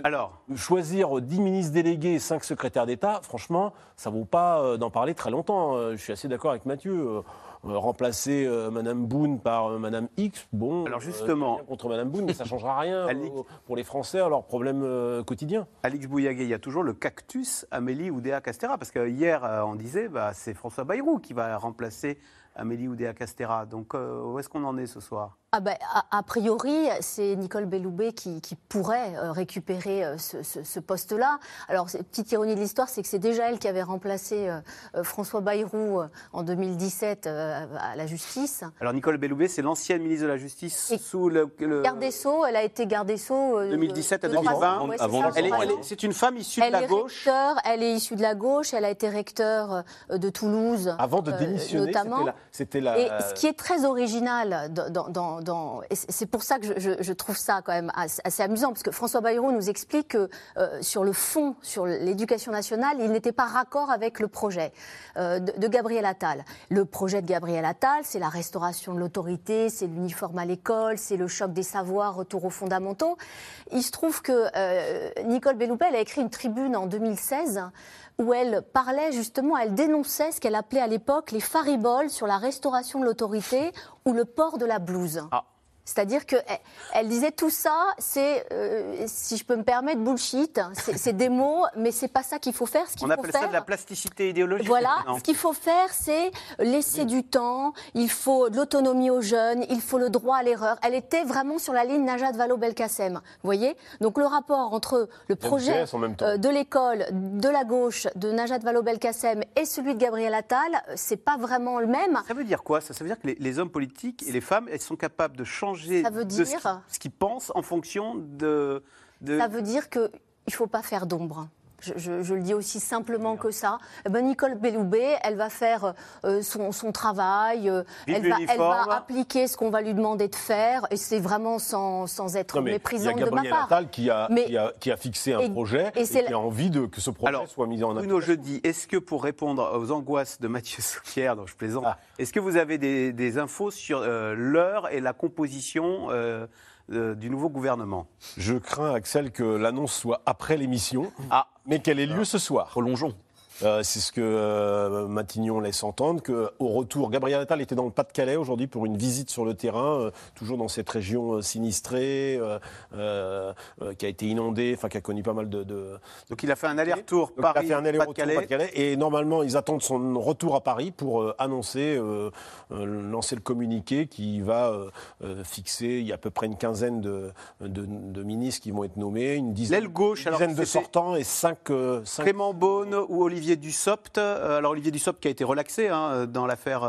choisir 10 ministres délégués et 5 secrétaires d'État, franchement, ça ne vaut pas d'en parler très longtemps. Je suis assez d'accord avec Mathieu. Remplacer Madame Boone par Madame X, bon... Alors justement... contre Madame Boone, mais ça ne changera rien pour les Français à leurs problèmes quotidiens. Alix Bouillaguet, il y a toujours le cactus Amélie Oudéa Castéra, parce que hier, on disait, c'est François Bayrou qui va remplacer Amélie Oudéa Castéra. Donc, où est-ce qu'on en est ce soir ? A priori, c'est Nicole Belloubet qui pourrait récupérer ce poste-là. Alors, petite ironie de l'histoire, c'est que c'est déjà elle qui avait remplacé François Bayrou en 2017 à la justice. Alors, Nicole Belloubet, c'est l'ancienne ministre de la Justice sous le... Garde des Sceaux, elle a été garde des Sceaux... 2017 à 2020. C'est une femme issue de la gauche. Elle est issue de la gauche, elle a été recteure de Toulouse. Avant de démissionner, notamment. C'était la... Et ce qui est très original et c'est pour ça que je trouve ça quand même assez amusant, parce que François Bayrou nous explique que sur le fond, sur l'éducation nationale, il n'était pas raccord avec le projet de Gabriel Attal. Le projet de Gabriel Attal, c'est la restauration de l'autorité, c'est l'uniforme à l'école, c'est le choc des savoirs, retour aux fondamentaux. Il se trouve que Nicole Belloubet, elle a écrit une tribune en 2016 où elle parlait justement, elle dénonçait ce qu'elle appelait à l'époque les fariboles sur la restauration de l'autorité ou le port de la blouse. Ah. C'est-à-dire qu'elle disait tout ça, c'est, si je peux me permettre, bullshit. C'est des mots, mais c'est pas ça qu'il faut faire. On appelle ça de la plasticité idéologique. Voilà, non. ce qu'il faut faire, c'est laisser du temps, il faut de l'autonomie aux jeunes, il faut le droit à l'erreur. Elle était vraiment sur la ligne Najat Vallaud-Belkacem, vous voyez. Donc le rapport entre le projet de l'école, de la gauche, de Najat Vallaud-Belkacem et celui de Gabriel Attal, c'est pas vraiment le même. Ça veut dire quoi? Ça veut dire que les hommes politiques et les femmes, elles sont capables de changer ce qu'ils pensent en fonction de... Ça veut dire qu'il ne faut pas faire d'ombre. Je le dis aussi simplement que ça. Nicole Belloubet, elle va faire son travail, elle va appliquer ce qu'on va lui demander de faire, et c'est vraiment sans être méprisante de ma part. Il y a Gabriel Attal qui a fixé un projet et qui a envie que ce projet soit mis en œuvre. Bruno, je dis, est-ce que pour répondre aux angoisses de Mathieu Souquier, dont je plaisante, est-ce que vous avez des infos sur l'heure et la composition du nouveau gouvernement? Je crains, Axel, que l'annonce soit après l'émission, mais qu'elle ait lieu ce soir. Prolongeons. C'est ce que Matignon laisse entendre, qu'au retour, Gabriel Attal était dans le Pas-de-Calais aujourd'hui pour une visite sur le terrain, toujours dans cette région sinistrée, qui a été inondée, qui a connu pas mal de... Donc il a fait un aller-retour Paris-Pas-de-Calais. Et normalement, ils attendent son retour à Paris pour annoncer, lancer le communiqué qui va fixer, il y a à peu près une quinzaine de ministres qui vont être nommés, une dizaine de sortants et 5... Clément Beaune ou Olivier Dussopt. Alors Olivier Dussopt qui a été relaxé dans l'affaire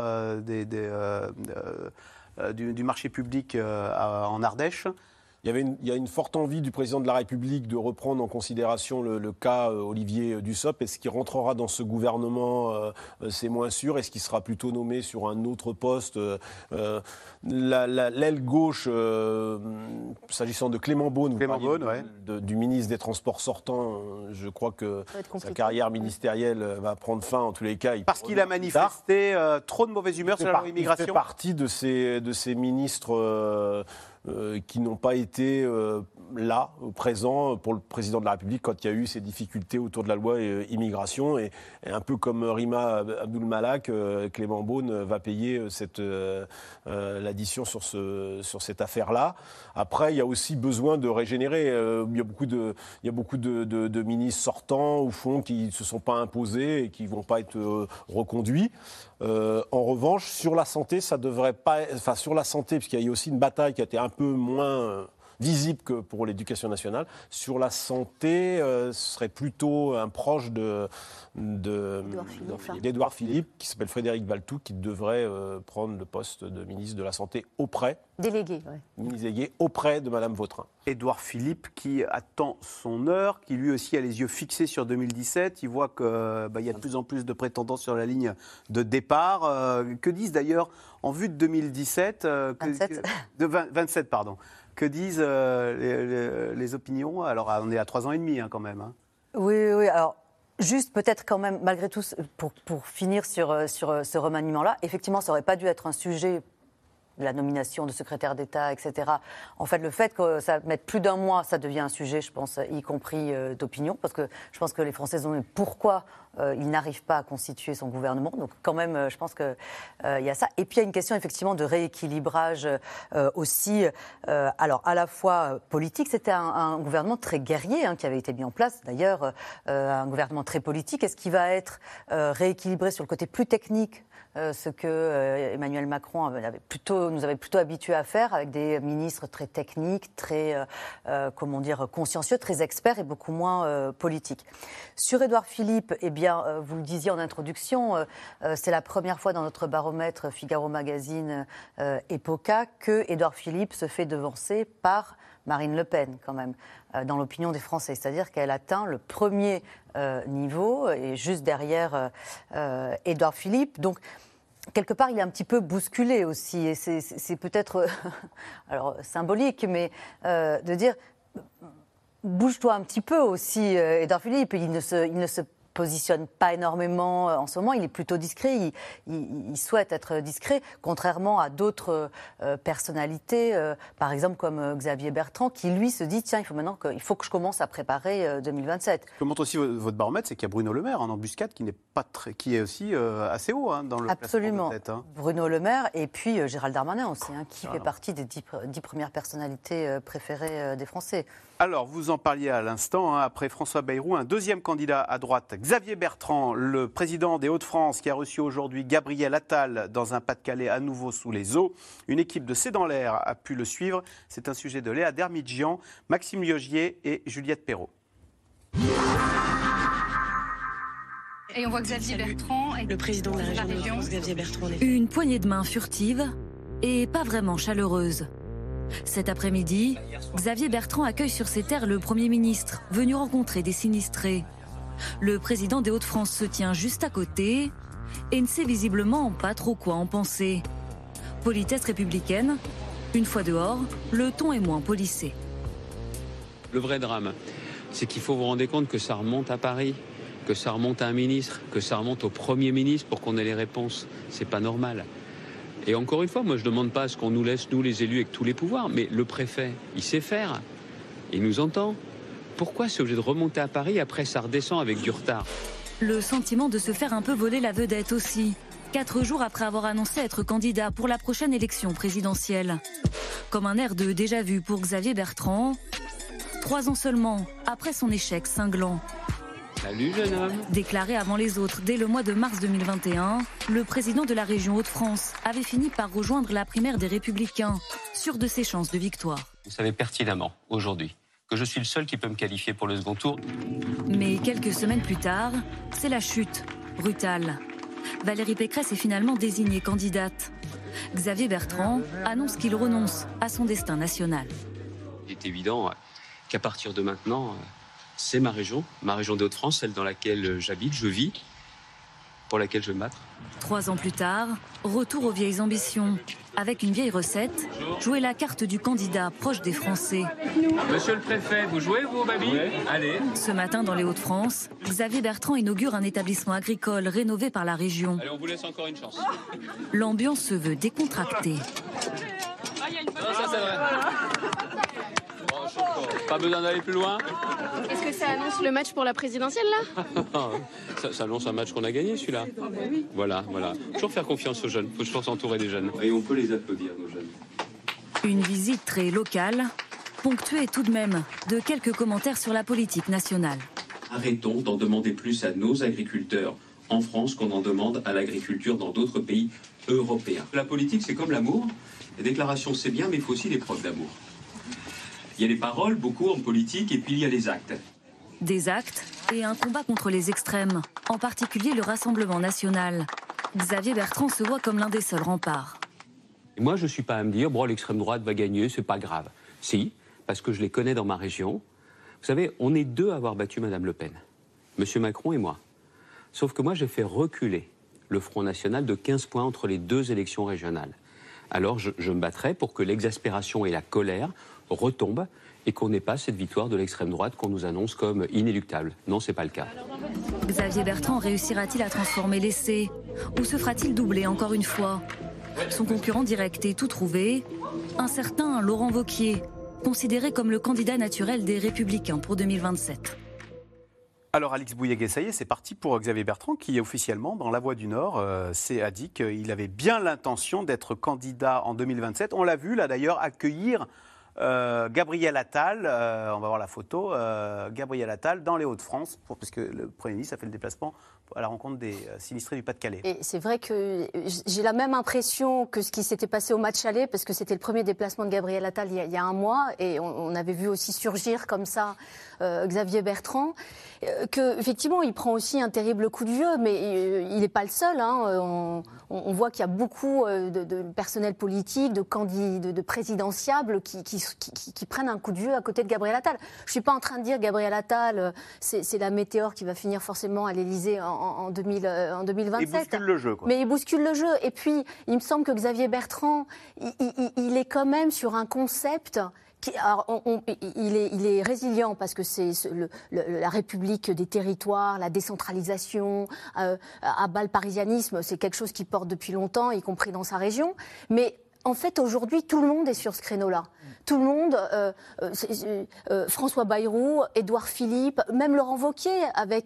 du marché public en Ardèche. Il y a une forte envie du président de la République de reprendre en considération le cas Olivier Dussopt. Est-ce qu'il rentrera dans ce gouvernement? C'est moins sûr. Est-ce qu'il sera plutôt nommé sur un autre poste? L'aile gauche, s'agissant de Clément Beaune, du ministre des Transports sortant, je crois que sa carrière ministérielle va prendre fin en tous les cas. Parce qu'il a manifesté trop de mauvaise humeur sur la loi immigration. Il fait partie de ces ministres... qui n'ont pas été là, présents pour le président de la République quand il y a eu ces difficultés autour de la loi immigration. Et un peu comme Rima Abdul-Malak, Clément Beaune va payer l'addition sur cette affaire-là. Après, il y a aussi besoin de régénérer. Il y a beaucoup de ministres sortants, au fond, qui ne se sont pas imposés et qui ne vont pas être reconduits. En revanche, sur la santé, ça devrait pas... Enfin, sur la santé, puisqu'il y a eu aussi une bataille qui a été un peu moins visible que pour l'éducation nationale. Sur la santé, ce serait plutôt un proche d'Édouard Philippe, qui s'appelle Frédéric Valletoux, qui devrait prendre le poste de ministre de la Santé auprès... Délégué, ministre délégué auprès de Madame Vautrin. Édouard Philippe qui attend son heure, qui lui aussi a les yeux fixés sur 2017. Il voit qu'il y a de plus en plus de prétendants sur la ligne de départ. Que disent d'ailleurs, en vue de 2017... 27, pardon. Que disent les opinions? Alors, on est à 3 ans et demi quand même. Oui. Alors, juste peut-être quand même, malgré tout, pour finir sur ce remaniement-là, effectivement, ça n'aurait pas dû être un sujet de la nomination de secrétaire d'État, etc. En fait, le fait que ça mette plus d'un mois, ça devient un sujet, je pense, y compris d'opinion, parce que je pense que les Français se demandent pourquoi il n'arrive pas à constituer son gouvernement. Donc quand même, je pense qu'il y a ça. Et puis il y a une question effectivement de rééquilibrage aussi. Alors à la fois politique, c'était un gouvernement très guerrier qui avait été mis en place. D'ailleurs, un gouvernement très politique. Est-ce qu'il va être rééquilibré sur le côté plus technique, ce que Emmanuel Macron nous avait plutôt habitués à faire, avec des ministres très techniques, très consciencieux, très experts et beaucoup moins politiques. Sur Édouard Philippe, eh bien, vous le disiez en introduction, c'est la première fois dans notre baromètre Figaro Magazine EPOCA que Édouard Philippe se fait devancer par Marine Le Pen, quand même, dans l'opinion des Français. C'est-à-dire qu'elle atteint le premier niveau et juste derrière Édouard Philippe. Donc, quelque part, il est un petit peu bousculé aussi. Et c'est peut-être alors, symbolique, mais de dire bouge-toi un petit peu aussi, Édouard Philippe. Il ne se positionne pas énormément en ce moment. Il est plutôt discret. Il souhaite être discret, contrairement à d'autres personnalités, par exemple comme Xavier Bertrand, qui lui se dit tiens, il faut que je commence à préparer 2027. Ce que montre aussi votre baromètre, c'est qu'il y a Bruno Le Maire en embuscade qui est aussi assez haut dans le Absolument. classement de tête. Bruno Le Maire et puis Gérald Darmanin aussi, qui fait partie des 10 premières personnalités préférées des Français. Alors, vous en parliez à l'instant, après François Bayrou, un deuxième candidat à droite, Xavier Bertrand, le président des Hauts-de-France, qui a reçu aujourd'hui Gabriel Attal dans un Pas-de-Calais à nouveau sous les eaux. Une équipe de C'est dans l'air a pu le suivre. C'est un sujet de Léa Dermidjian, Maxime Liogier et Juliette Perrault. Et on voit Xavier Bertrand, le président de la région. Xavier Bertrand. Une poignée de main furtive et pas vraiment chaleureuse. Cet après-midi, Xavier Bertrand accueille sur ses terres le Premier ministre, venu rencontrer des sinistrés. Le président des Hauts-de-France se tient juste à côté et ne sait visiblement pas trop quoi en penser. Politesse républicaine, une fois dehors, le ton est moins policé. Le vrai drame, c'est qu'il faut vous rendre compte que ça remonte à Paris, que ça remonte à un ministre, que ça remonte au Premier ministre pour qu'on ait les réponses. C'est pas normal. Et encore une fois, moi je ne demande pas à ce qu'on nous laisse, nous les élus, avec tous les pouvoirs, mais le préfet, il sait faire, il nous entend. Pourquoi c'est obligé de remonter à Paris, après ça redescend avec du retard? Le sentiment de se faire un peu voler la vedette aussi, 4 jours après avoir annoncé être candidat pour la prochaine élection présidentielle. Comme un air de déjà-vu pour Xavier Bertrand, 3 ans seulement après son échec cinglant. Salut jeune homme. Déclaré avant les autres dès le mois de mars 2021, le président de la région Hauts-de-France avait fini par rejoindre la primaire des Républicains, sûr de ses chances de victoire. Vous savez pertinemment, aujourd'hui, que je suis le seul qui peut me qualifier pour le second tour. Mais quelques semaines plus tard, c'est la chute, brutale. Valérie Pécresse est finalement désignée candidate. Xavier Bertrand annonce qu'il renonce à son destin national. Il est évident qu'à partir de maintenant, c'est ma région des Hauts-de-France, celle dans laquelle j'habite, je vis, pour laquelle je vais me battre. 3 ans plus tard, retour aux vieilles ambitions. Avec une vieille recette, jouer la carte du candidat proche des Français. Monsieur le préfet, vous jouez, vous, Babi? Allez. Ce matin, dans les Hauts-de-France, Xavier Bertrand inaugure un établissement agricole rénové par la région. Allez, on vous laisse encore une chance. L'ambiance se veut décontractée. Ça, c'est vrai. Pas besoin d'aller plus loin. Est-ce que ça annonce le match pour la présidentielle, là? Ça annonce un match qu'on a gagné, celui-là. Voilà. Toujours faire confiance aux jeunes. Il faut toujours s'entourer des jeunes. Et on peut les applaudir, nos jeunes. Une visite très locale, ponctuée tout de même de quelques commentaires sur la politique nationale. Arrêtons d'en demander plus à nos agriculteurs en France qu'on en demande à l'agriculture dans d'autres pays européens. La politique, c'est comme l'amour. Les déclarations, c'est bien, mais il faut aussi des preuves d'amour. Il y a les paroles, beaucoup en politique, et puis il y a les actes. Des actes et un combat contre les extrêmes, en particulier le Rassemblement national. Xavier Bertrand se voit comme l'un des seuls remparts. Et moi, je ne suis pas à me dire, bon, l'extrême droite va gagner, c'est pas grave. Si, parce que je les connais dans ma région. Vous savez, on est 2 à avoir battu Mme Le Pen, M. Macron et moi. Sauf que moi, j'ai fait reculer le Front National de 15 points entre les 2 élections régionales. Alors, je me battrai pour que l'exaspération et la colère retombent et qu'on n'ait pas cette victoire de l'extrême droite qu'on nous annonce comme inéluctable. Non, c'est pas le cas. Xavier Bertrand réussira-t-il à transformer l'essai? Ou se fera-t-il doubler encore une fois? Son concurrent direct est tout trouvé, un certain Laurent Wauquiez, considéré comme le candidat naturel des Républicains pour 2027. Alors Alix Bouillet, ça y est, c'est parti pour Xavier Bertrand qui officiellement, dans La Voix du Nord, a dit qu'il avait bien l'intention d'être candidat en 2027. On l'a vu là d'ailleurs accueillir Gabriel Attal, on va voir la photo, Gabriel Attal dans les Hauts-de-France, parce que le Premier ministre a fait le déplacement à la rencontre des sinistrés du Pas-de-Calais. Et c'est vrai que j'ai la même impression que ce qui s'était passé au match aller, parce que c'était le premier déplacement de Gabriel Attal il y a un mois, et on avait vu aussi surgir comme ça Xavier Bertrand, qu'effectivement il prend aussi un terrible coup de vieux, mais il n'est pas le seul. On voit qu'il y a beaucoup de personnel politique, de présidentiables qui prennent un coup de vieux à côté de Gabriel Attal. Je ne suis pas en train de dire Gabriel Attal, c'est la météore qui va finir forcément à l'Élysée en 2027. Il bouscule le jeu, quoi. Mais il bouscule le jeu. Et puis, il me semble que Xavier Bertrand, il est quand même sur un concept il est résilient parce que c'est la République des territoires, la décentralisation, à bas le parisianisme, c'est quelque chose qui porte depuis longtemps, y compris dans sa région. Mais en fait, aujourd'hui, tout le monde est sur ce créneau-là. Tout le monde, François Bayrou, Édouard Philippe, même Laurent Wauquiez,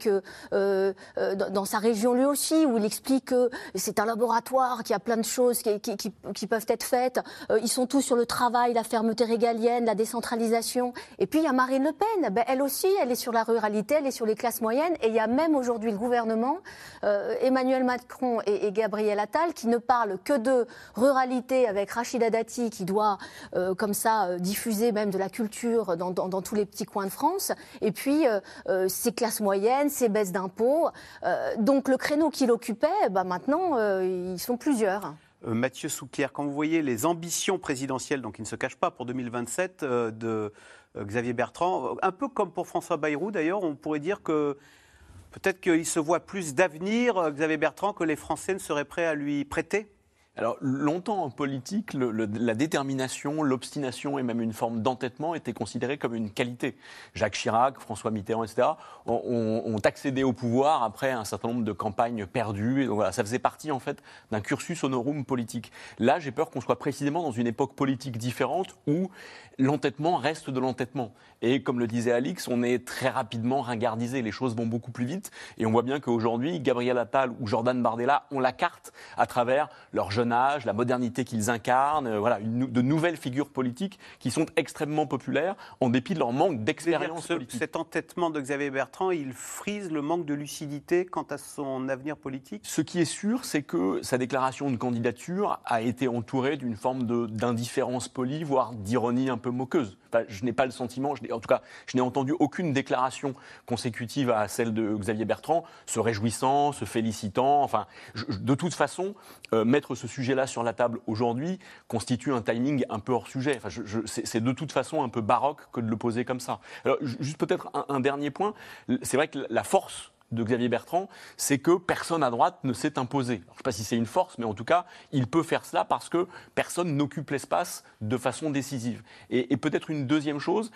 dans sa région lui aussi, où il explique que c'est un laboratoire, qu'il y a plein de choses qui peuvent être faites. Ils sont tous sur le travail, la fermeté régalienne, la décentralisation. Et puis, il y a Marine Le Pen. Elle aussi, elle est sur la ruralité, elle est sur les classes moyennes. Et il y a même aujourd'hui le gouvernement, Emmanuel Macron et Gabriel Attal, qui ne parlent que de ruralité avec Rachida Dati qui doit, comme ça, diffuser même de la culture dans tous les petits coins de France. Et puis, ces classes moyennes, ces baisses d'impôts. Donc, le créneau qu'il occupait, maintenant, ils sont plusieurs. Mathieu Souquier, quand vous voyez les ambitions présidentielles, donc il ne se cache pas pour 2027, de Xavier Bertrand, un peu comme pour François Bayrou d'ailleurs, on pourrait dire que peut-être qu'il se voit plus d'avenir, Xavier Bertrand, que les Français ne seraient prêts à lui prêter. Alors, longtemps en politique, la détermination, l'obstination et même une forme d'entêtement étaient considérées comme une qualité. Jacques Chirac, François Mitterrand, etc. ont accédé au pouvoir après un certain nombre de campagnes perdues. Et donc voilà, ça faisait partie en fait d'un cursus honorum politique. Là, j'ai peur qu'on soit précisément dans une époque politique différente où l'entêtement reste de l'entêtement. Et comme le disait Alix, on est très rapidement ringardisé. Les choses vont beaucoup plus vite. Et on voit bien qu'aujourd'hui, Gabriel Attal ou Jordan Bardella ont la carte à travers leur jeune âge, la modernité qu'ils incarnent, de nouvelles figures politiques qui sont extrêmement populaires en dépit de leur manque d'expérience politique. Cet entêtement de Xavier Bertrand, il frise le manque de lucidité quant à son avenir politique ? Ce qui est sûr, c'est que sa déclaration de candidature a été entourée d'une forme d'indifférence polie, voire d'ironie un peu moqueuse. Enfin, je n'ai pas le sentiment, en tout cas, je n'ai entendu aucune déclaration consécutive à celle de Xavier Bertrand, se réjouissant, se félicitant. Enfin, de toute façon, mettre ce sujet-là sur la table aujourd'hui constitue un timing un peu hors sujet. Enfin, c'est de toute façon un peu baroque que de le poser comme ça. Alors, juste peut-être un dernier point. C'est vrai que la force de Xavier Bertrand, c'est que personne à droite ne s'est imposé. Alors, je ne sais pas si c'est une force, mais en tout cas, il peut faire cela parce que personne n'occupe l'espace de façon décisive. Et peut-être une deuxième chose,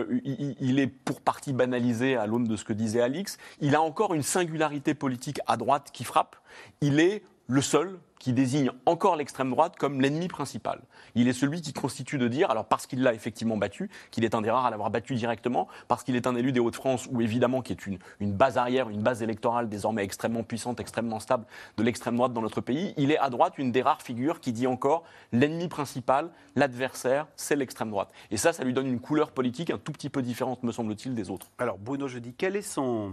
il est pour partie banalisé à l'aune de ce que disait Alix, il a encore une singularité politique à droite qui frappe. Il est le seul qui désigne encore l'extrême droite comme l'ennemi principal. Il est celui qui constitue de dire, alors parce qu'il l'a effectivement battu, qu'il est un des rares à l'avoir battu directement, parce qu'il est un élu des Hauts-de-France, où évidemment qui est une base arrière, une base électorale désormais extrêmement puissante, extrêmement stable de l'extrême droite dans notre pays, il est à droite une des rares figures qui dit encore l'ennemi principal, l'adversaire, c'est l'extrême droite. Et ça lui donne une couleur politique un tout petit peu différente, me semble-t-il, des autres. Alors Bruno Jeudi, quel est son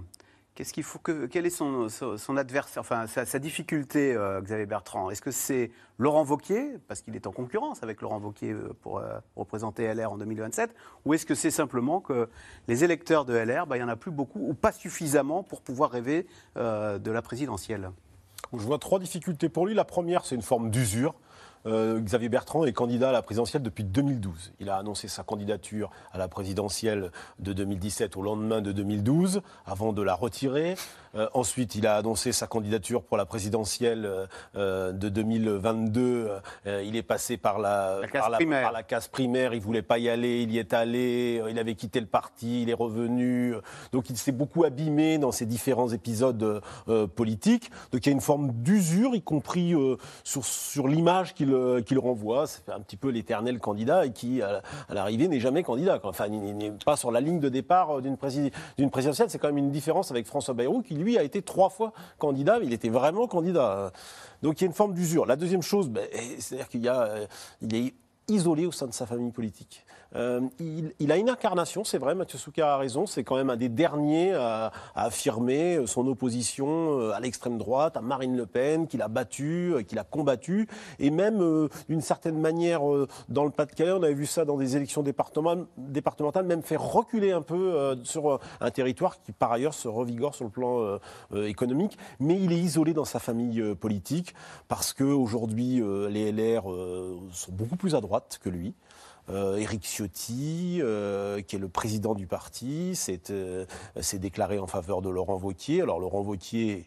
adversaire, enfin sa difficulté, Xavier Bertrand ? Est-ce que c'est Laurent Wauquiez, parce qu'il est en concurrence avec Laurent Wauquiez pour représenter LR en 2027, ou est-ce que c'est simplement que les électeurs de LR, il n'y en a plus beaucoup ou pas suffisamment pour pouvoir rêver de la présidentielle ? Je vois trois difficultés pour lui. La première, c'est une forme d'usure. Xavier Bertrand est candidat à la présidentielle depuis 2012. Il a annoncé sa candidature à la présidentielle de 2017 au lendemain de 2012, avant de la retirer. Ensuite, il a annoncé sa candidature pour la présidentielle de 2022. Il est passé par la case primaire. Il ne voulait pas y aller. Il y est allé. Il avait quitté le parti. Il est revenu. Donc, il s'est beaucoup abîmé dans ces différents épisodes politiques. Donc, il y a une forme d'usure, y compris sur l'image qu'il renvoie. C'est un petit peu l'éternel candidat et qui, à l'arrivée, n'est jamais candidat. Enfin, il n'est pas sur la ligne de départ d'une présidentielle. C'est quand même une différence avec François Bayrou, qui, lui, a été 3 fois candidat, mais il était vraiment candidat. Donc, il y a une forme d'usure. La deuxième chose, c'est-à-dire qu'il est isolé au sein de sa famille politique. Il a une incarnation, c'est vrai, Mathieu Souquier a raison, c'est quand même un des derniers à affirmer son opposition à l'extrême droite, à Marine Le Pen, qu'il a battu, qu'il a combattu, et même d'une certaine manière, dans le Pas-de-Calais, on avait vu ça dans des élections départementales, même faire reculer un peu sur un territoire qui, par ailleurs, se revigore sur le plan économique, mais il est isolé dans sa famille politique, parce qu'aujourd'hui, les LR sont beaucoup plus à droite que lui. Éric Ciotti, qui est le président du parti, s'est déclaré en faveur de Laurent Wauquiez. Alors Laurent Wauquiez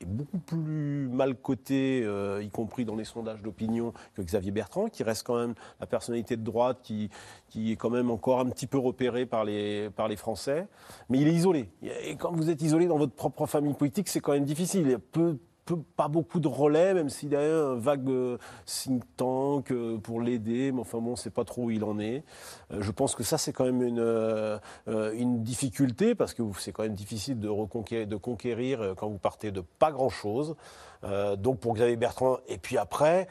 est beaucoup plus mal coté, y compris dans les sondages d'opinion, que Xavier Bertrand, qui reste quand même la personnalité de droite, qui est quand même encore un petit peu repérée par les Français. Mais il est isolé. Et quand vous êtes isolé dans votre propre famille politique, c'est quand même difficile. Il y a pas beaucoup de relais, même s'il y a un vague think tank pour l'aider, mais enfin bon, on ne sait pas trop où il en est. Je pense que ça, c'est quand même une difficulté, parce que c'est quand même difficile de conquérir quand vous partez de pas grand-chose. Donc pour Xavier Bertrand, et puis après,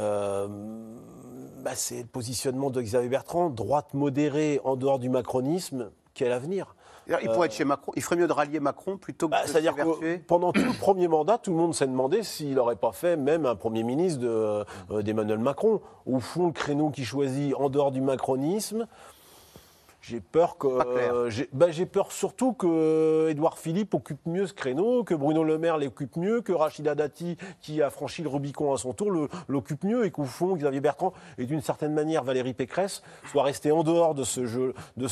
c'est le positionnement de Xavier Bertrand, droite modérée en dehors du macronisme, quel avenir ? Il pourrait être chez Macron. Il ferait mieux de rallier Macron plutôt que de c'est-à-dire que pendant tout le premier mandat, tout le monde s'est demandé s'il n'aurait pas fait même un Premier ministre d'Emmanuel Macron. Au fond, le créneau qu'il choisit en dehors du macronisme, j'ai peur j'ai peur surtout que Édouard Philippe occupe mieux ce créneau, que Bruno Le Maire l'occupe mieux, que Rachida Dati, qui a franchi le Rubicon à son tour, l'occupe mieux, et qu'au fond, Xavier Bertrand et d'une certaine manière Valérie Pécresse soit resté en dehors de ce jeu, de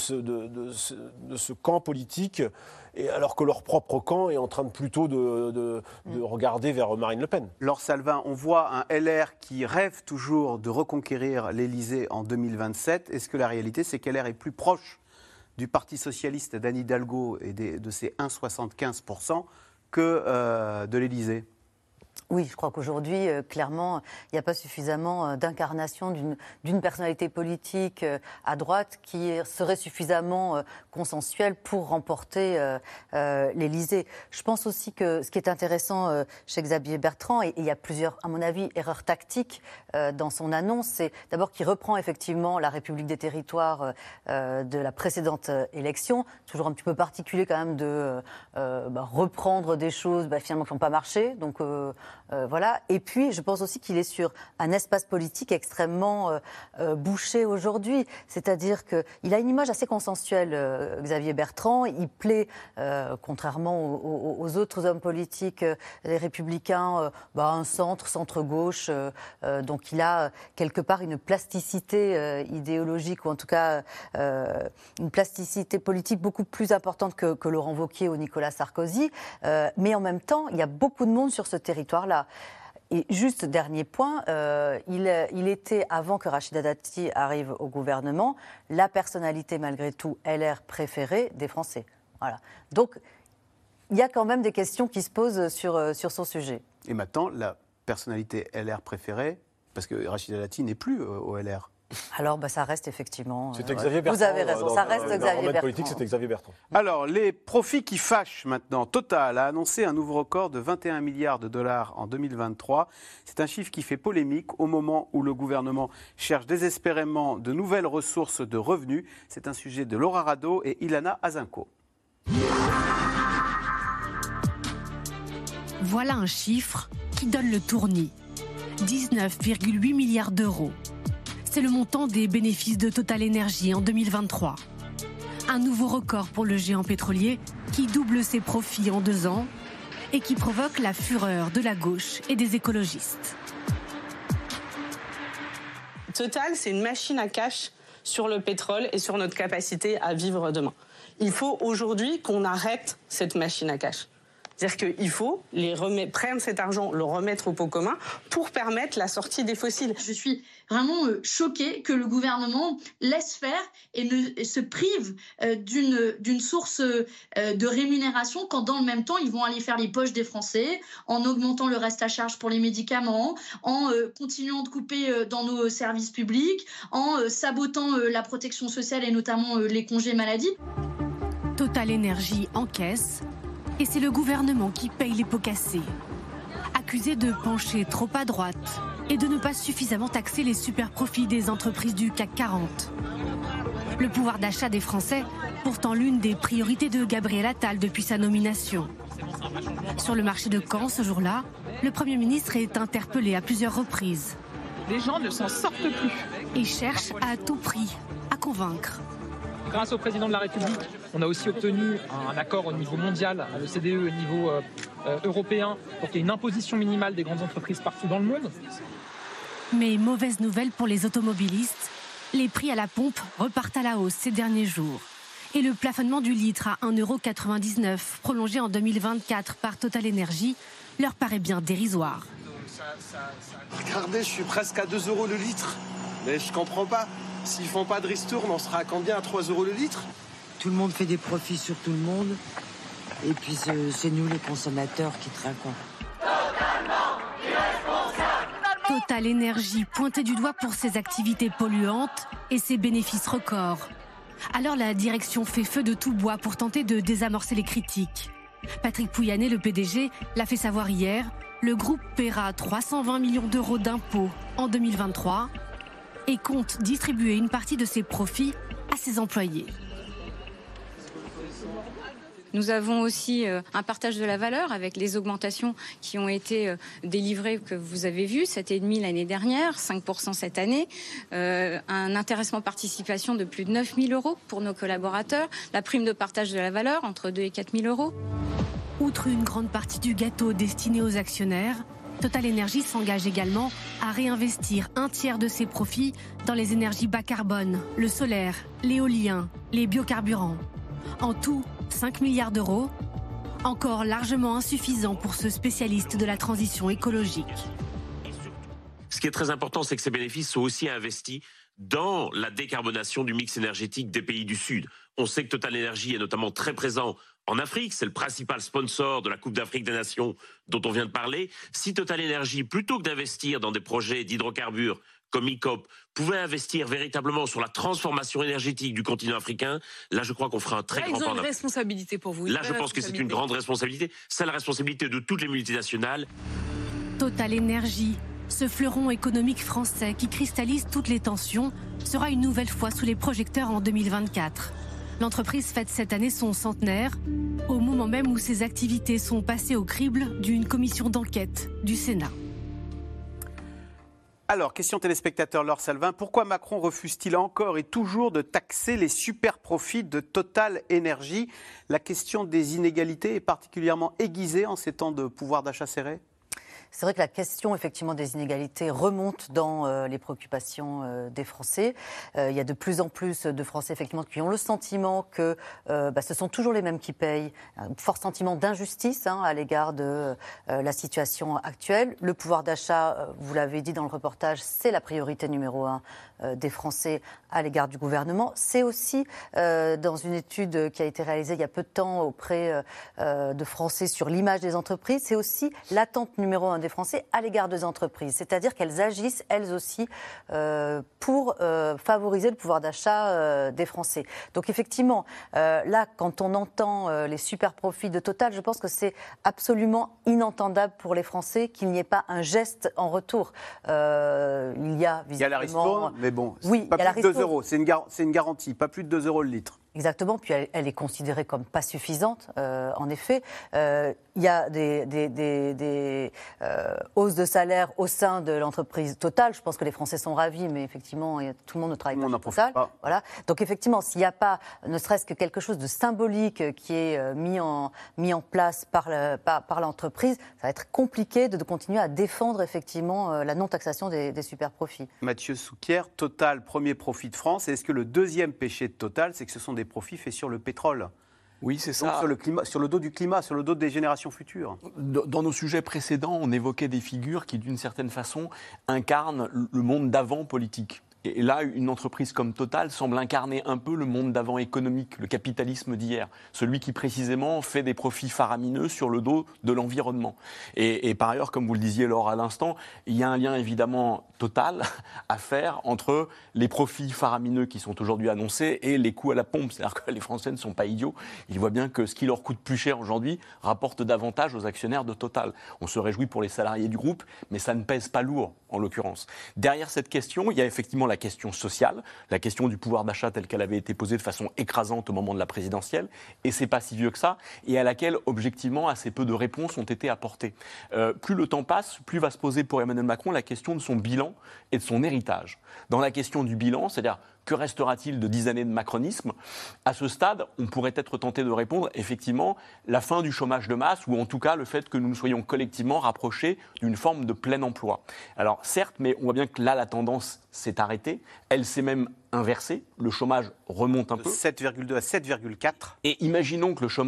ce camp politique, et alors que leur propre camp est en train plutôt de regarder vers Marine Le Pen. Laure Salvin, on voit un LR qui rêve toujours de reconquérir l'Élysée en 2027. Est-ce que la réalité, c'est qu'LR est plus proche du Parti socialiste d'Anne Hidalgo et de ses 1,75% que de l'Élysée ? Oui, je crois qu'aujourd'hui, clairement, il n'y a pas suffisamment d'incarnation d'une personnalité politique à droite qui serait suffisamment consensuelle pour remporter l'Élysée. Je pense aussi que ce qui est intéressant chez Xavier Bertrand, et il y a plusieurs, à mon avis, erreurs tactiques dans son annonce, c'est d'abord qu'il reprend effectivement la République des territoires de la précédente élection, toujours un petit peu particulier quand même de reprendre des choses finalement qui n'ont pas marché, donc voilà. Et puis, je pense aussi qu'il est sur un espace politique extrêmement bouché aujourd'hui. C'est-à-dire qu'il a une image assez consensuelle, Xavier Bertrand. Il plaît, contrairement aux autres hommes politiques, les Républicains, un centre-gauche. Donc, il a quelque part une plasticité idéologique, ou en tout cas une plasticité politique beaucoup plus importante que Laurent Wauquiez ou Nicolas Sarkozy. Mais en même temps, il y a beaucoup de monde sur ce territoire-là. Et juste dernier point, il était, avant que Rachida Dati arrive au gouvernement, la personnalité malgré tout LR préférée des Français. Voilà. Donc il y a quand même des questions qui se posent sur son sujet. Et maintenant, la personnalité LR préférée, parce que Rachida Dati n'est plus au LR. Alors, ça reste effectivement... C'était Xavier Bertrand. Vous avez raison, ça reste Xavier Bertrand. Politique, c'était Xavier Bertrand. Alors, les profits qui fâchent maintenant. Total a annoncé un nouveau record de 21 milliards de dollars en 2023. C'est un chiffre qui fait polémique au moment où le gouvernement cherche désespérément de nouvelles ressources de revenus. C'est un sujet de Laura Rado et Ilana Azinko. Voilà un chiffre qui donne le tournis. 19,8 milliards d'euros. C'est le montant des bénéfices de Total Energy en 2023. Un nouveau record pour le géant pétrolier qui double ses profits en 2 ans et qui provoque la fureur de la gauche et des écologistes. Total, c'est une machine à cash sur le pétrole et sur notre capacité à vivre demain. Il faut aujourd'hui qu'on arrête cette machine à cash. C'est-à-dire qu'il faut prendre cet argent, le remettre au pot commun pour permettre la sortie des fossiles. Je suis vraiment choquée que le gouvernement laisse faire et se prive d'une source de rémunération quand dans le même temps ils vont aller faire les poches des Français en augmentant le reste à charge pour les médicaments, en continuant de couper dans nos services publics, en sabotant la protection sociale et notamment les congés maladie. Total Energy encaisse. Et c'est le gouvernement qui paye les pots cassés. Accusé de pencher trop à droite et de ne pas suffisamment taxer les super-profits des entreprises du CAC 40. Le pouvoir d'achat des Français, pourtant l'une des priorités de Gabriel Attal depuis sa nomination. Sur le marché de Caen, ce jour-là, le Premier ministre est interpellé à plusieurs reprises. Les gens ne s'en sortent plus. Et cherche à tout prix à convaincre. Grâce au président de la République, on a aussi obtenu un accord au niveau mondial, à l'OCDE, au niveau européen, pour qu'il y ait une imposition minimale des grandes entreprises partout dans le monde. Mais mauvaise nouvelle pour les automobilistes, les prix à la pompe repartent à la hausse ces derniers jours. Et le plafonnement du litre à 1,99 € prolongé en 2024 par Total Energy leur paraît bien dérisoire. Regardez, je suis presque à 2 € le litre. Mais je comprends pas. S'ils font pas de ristourne, on sera à combien? À 3 € le litre? Tout le monde fait des profits sur tout le monde. Et puis c'est nous les consommateurs qui trinquons. Total Énergie pointé du doigt pour ses activités polluantes et ses bénéfices records. Alors la direction fait feu de tout bois pour tenter de désamorcer les critiques. Patrick Pouyanné, le PDG, l'a fait savoir hier. Le groupe paiera 320 millions d'euros d'impôts en 2023 et compte distribuer une partie de ses profits à ses employés. Nous avons aussi un partage de la valeur avec les augmentations qui ont été délivrées que vous avez vues, 7,5% l'année dernière, 5% cette année, un intéressement participation de plus de 9 000 euros pour nos collaborateurs, la prime de partage de la valeur entre 2 et 4 000 euros. Outre une grande partie du gâteau destiné aux actionnaires, Total Énergie s'engage également à réinvestir un tiers de ses profits dans les énergies bas carbone, le solaire, l'éolien, les biocarburants. En tout, 5 milliards d'euros, encore largement insuffisant pour ce spécialiste de la transition écologique. Ce qui est très important, c'est que ces bénéfices sont aussi investis dans la décarbonation du mix énergétique des pays du Sud. On sait que Total Énergie est notamment très présent en Afrique, c'est le principal sponsor de la Coupe d'Afrique des Nations dont on vient de parler. Si Total Énergie, plutôt que d'investir dans des projets d'hydrocarbures comme ICOP, pouvait investir véritablement sur la transformation énergétique du continent africain, là je crois qu'on fera un très grand pas. Ils ont une responsabilité pour vous. Là je pense que c'est une grande responsabilité. C'est la responsabilité de toutes les multinationales. Total Énergie, ce fleuron économique français qui cristallise toutes les tensions, sera une nouvelle fois sous les projecteurs en 2024. L'entreprise fête cette année son centenaire, au moment même où ses activités sont passées au crible d'une commission d'enquête du Sénat. Alors, question téléspectateur Laure Salvin, pourquoi Macron refuse-t-il encore et toujours de taxer les super profits de Total Énergie? La question des inégalités est particulièrement aiguisée en ces temps de pouvoir d'achat serré? C'est vrai que la question effectivement des inégalités remonte dans les préoccupations des Français. Il y a de plus en plus de Français effectivement qui ont le sentiment que ce sont toujours les mêmes qui payent. Un fort sentiment d'injustice à l'égard de la situation actuelle. Le pouvoir d'achat, vous l'avez dit dans le reportage, c'est la priorité numéro 1 des Français à l'égard du gouvernement. C'est aussi dans une étude qui a été réalisée il y a peu de temps auprès de Français sur l'image des entreprises, c'est aussi l'attente numéro 1 des Français à l'égard des entreprises. C'est-à-dire qu'elles agissent, elles aussi, pour favoriser le pouvoir d'achat des Français. Donc effectivement, là, quand on entend les super profits de Total, je pense que c'est absolument inentendable pour les Français qu'il n'y ait pas un geste en retour. Il y a visiblement... la ristourne, mais bon, oui, pas plus de 2 euros. C'est une garantie, pas plus de 2 euros le litre. Exactement, puis elle est considérée comme pas suffisante, en effet. Il y a des hausses de salaire au sein de l'entreprise Total. Je pense que les Français sont ravis, mais effectivement, tout le monde ne travaille pas chez Total. Voilà. Donc effectivement, s'il n'y a pas, ne serait-ce que quelque chose de symbolique qui est mis en place par l'entreprise, ça va être compliqué de continuer à défendre effectivement la non-taxation des super profits. Mathieu Souquier, Total, premier profit de France. Et est-ce que le deuxième péché de Total, c'est que ce sont des profits faits sur le pétrole? Oui, c'est donc ça. Sur le dos du climat, sur le dos des générations futures. Dans nos sujets précédents, on évoquait des figures qui, d'une certaine façon, incarnent le monde d'avant politique. Et là, une entreprise comme Total semble incarner un peu le monde d'avant économique, le capitalisme d'hier, celui qui précisément fait des profits faramineux sur le dos de l'environnement. Et par ailleurs, comme vous le disiez Laure à l'instant, il y a un lien évidemment total à faire entre les profits faramineux qui sont aujourd'hui annoncés et les coûts à la pompe. C'est-à-dire que les Français ne sont pas idiots, ils voient bien que ce qui leur coûte plus cher aujourd'hui rapporte davantage aux actionnaires de Total. On se réjouit pour les salariés du groupe, mais ça ne pèse pas lourd en l'occurrence. Derrière cette question, il y a effectivement la question sociale, la question du pouvoir d'achat telle qu'elle avait été posée de façon écrasante au moment de la présidentielle, et c'est pas si vieux que ça, et à laquelle, objectivement, assez peu de réponses ont été apportées. Plus le temps passe, plus va se poser pour Emmanuel Macron la question de son bilan et de son héritage. Dans la question du bilan, c'est-à-dire que restera-t-il de 10 années de macronisme? À ce stade, on pourrait être tenté de répondre, effectivement, la fin du chômage de masse, ou en tout cas le fait que nous nous soyons collectivement rapprochés d'une forme de plein emploi. Alors certes, mais on voit bien que là, la tendance s'est arrêtée, elle s'est même inversée, le chômage remonte un peu. De 7,2 à 7,4. Et imaginons que le chômage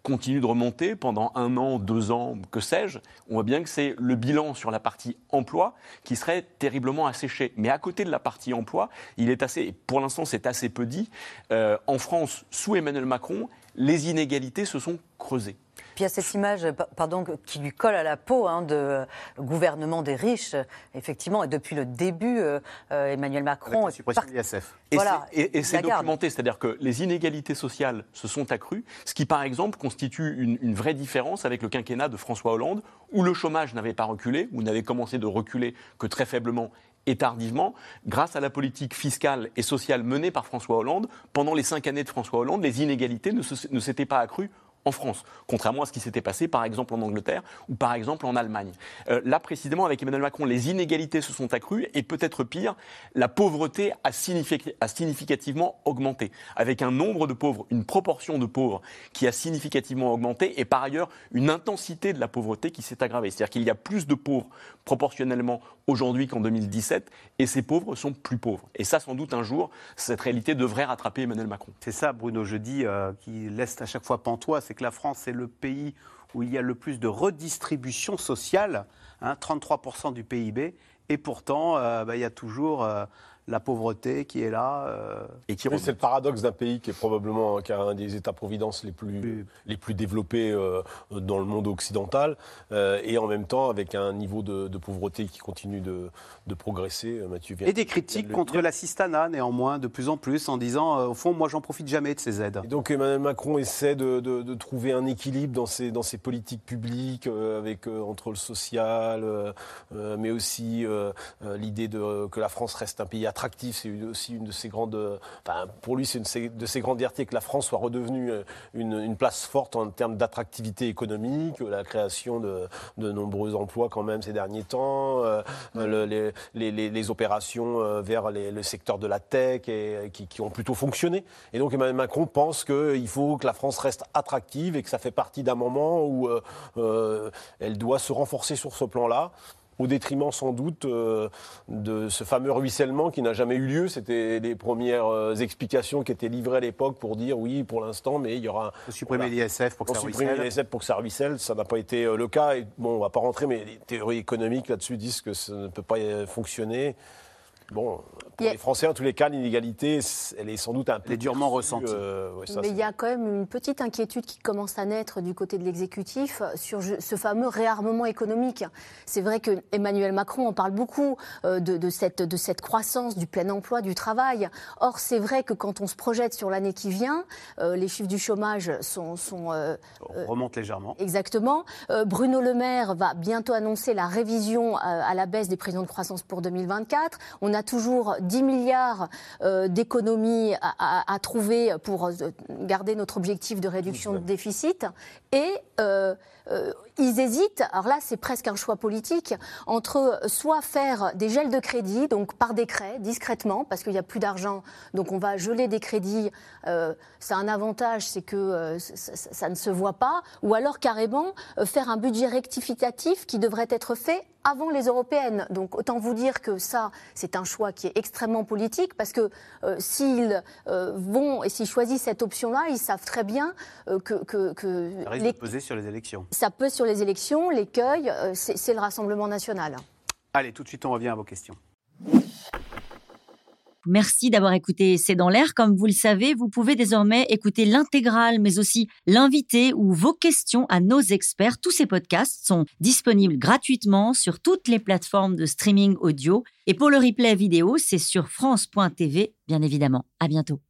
continue de remonter pendant 1 an, 2 ans, que sais-je, on voit bien que c'est le bilan sur la partie emploi qui serait terriblement asséché. Mais à côté de la partie emploi, pour l'instant c'est assez peu dit, en France, sous Emmanuel Macron, les inégalités se sont creusées. Puis il y a cette image, qui lui colle à la peau de gouvernement des riches, effectivement, et depuis le début, Emmanuel Macron... Avec la suppression de l'ISF. Et c'est documenté, c'est-à-dire que les inégalités sociales se sont accrues, ce qui, par exemple, constitue une vraie différence avec le quinquennat de François Hollande, où le chômage n'avait pas reculé, où n'avait commencé de reculer que très faiblement et tardivement, grâce à la politique fiscale et sociale menée par François Hollande. Pendant les 5 années de François Hollande, les inégalités ne s'étaient pas accrues en France, contrairement à ce qui s'était passé par exemple en Angleterre ou par exemple en Allemagne. Là précisément avec Emmanuel Macron, les inégalités se sont accrues et peut-être pire, la pauvreté a significativement augmenté, avec un nombre de pauvres, une proportion de pauvres qui a significativement augmenté et par ailleurs une intensité de la pauvreté qui s'est aggravée. C'est-à-dire qu'il y a plus de pauvres proportionnellement aujourd'hui qu'en 2017 et ces pauvres sont plus pauvres. Et ça, sans doute un jour, cette réalité devrait rattraper Emmanuel Macron. C'est ça, Bruno, je dis, qui laisse à chaque fois pantois, c'est que la France est le pays où il y a le plus de redistribution sociale, 33% du PIB, et pourtant, il y a toujours la pauvreté qui est là. Et qui c'est le paradoxe d'un pays qui est probablement qui a un des États-providence les plus développés dans le monde occidental, et en même temps avec un niveau de pauvreté qui continue de progresser. Mathieu vient et des critiques contre l'assistanat, néanmoins, de plus en plus, en disant, au fond, moi, j'en profite jamais de ces aides. Et donc Emmanuel Macron essaie de trouver un équilibre dans ses politiques publiques, entre le social, mais aussi l'idée que la France reste un pays attractif. C'est aussi une de ses grandes... pour lui, c'est une de ses grandes fiertés que la France soit redevenue une place forte en termes d'attractivité économique, la création de nombreux emplois quand même ces derniers temps, les opérations vers le secteur de la tech qui ont plutôt fonctionné. Et donc Emmanuel Macron pense qu'il faut que la France reste attractive et que ça fait partie d'un moment où elle doit se renforcer sur ce plan-là, au détriment sans doute de ce fameux ruissellement qui n'a jamais eu lieu. C'était les premières explications qui étaient livrées à l'époque pour dire oui, pour l'instant, mais il y aura... Supprimer l'ISF pour que ça ruisselle. Supprimer l'ISF pour que ça ruisselle, ça n'a pas été le cas. Et bon, on ne va pas rentrer, mais les théories économiques là-dessus disent que ça ne peut pas fonctionner. Bon, pour les Français, en tous les cas, l'inégalité, elle est sans doute un peu... Elle est durement ressentie. Mais il y a quand même une petite inquiétude qui commence à naître du côté de l'exécutif sur ce fameux réarmement économique. C'est vrai que Emmanuel Macron en parle beaucoup de cette croissance du plein emploi, du travail. Or, c'est vrai que quand on se projette sur l'année qui vient, les chiffres du chômage remontent légèrement. Exactement. Bruno Le Maire va bientôt annoncer la révision à la baisse des prévisions de croissance pour 2024. On a toujours 10 milliards d'économies à trouver pour garder notre objectif de réduction de déficit. Et ils hésitent, alors là c'est presque un choix politique, entre soit faire des gels de crédit, donc par décret, discrètement, parce qu'il n'y a plus d'argent, donc on va geler des crédits. Ça a un avantage, c'est que ça ne se voit pas, ou alors carrément faire un budget rectificatif qui devrait être fait avant les européennes. Donc autant vous dire que ça, c'est un choix qui est extrêmement politique, parce que s'ils vont et s'ils choisissent cette option-là, ils savent très bien que ça risque de peser sur les élections. Ça pèse sur les élections, l'écueil, c'est le Rassemblement national. Allez, tout de suite, on revient à vos questions. Merci d'avoir écouté C'est dans l'air. Comme vous le savez, vous pouvez désormais écouter l'intégrale, mais aussi l'invité ou vos questions à nos experts. Tous ces podcasts sont disponibles gratuitement sur toutes les plateformes de streaming audio. Et pour le replay vidéo, c'est sur France.tv, bien évidemment. À bientôt.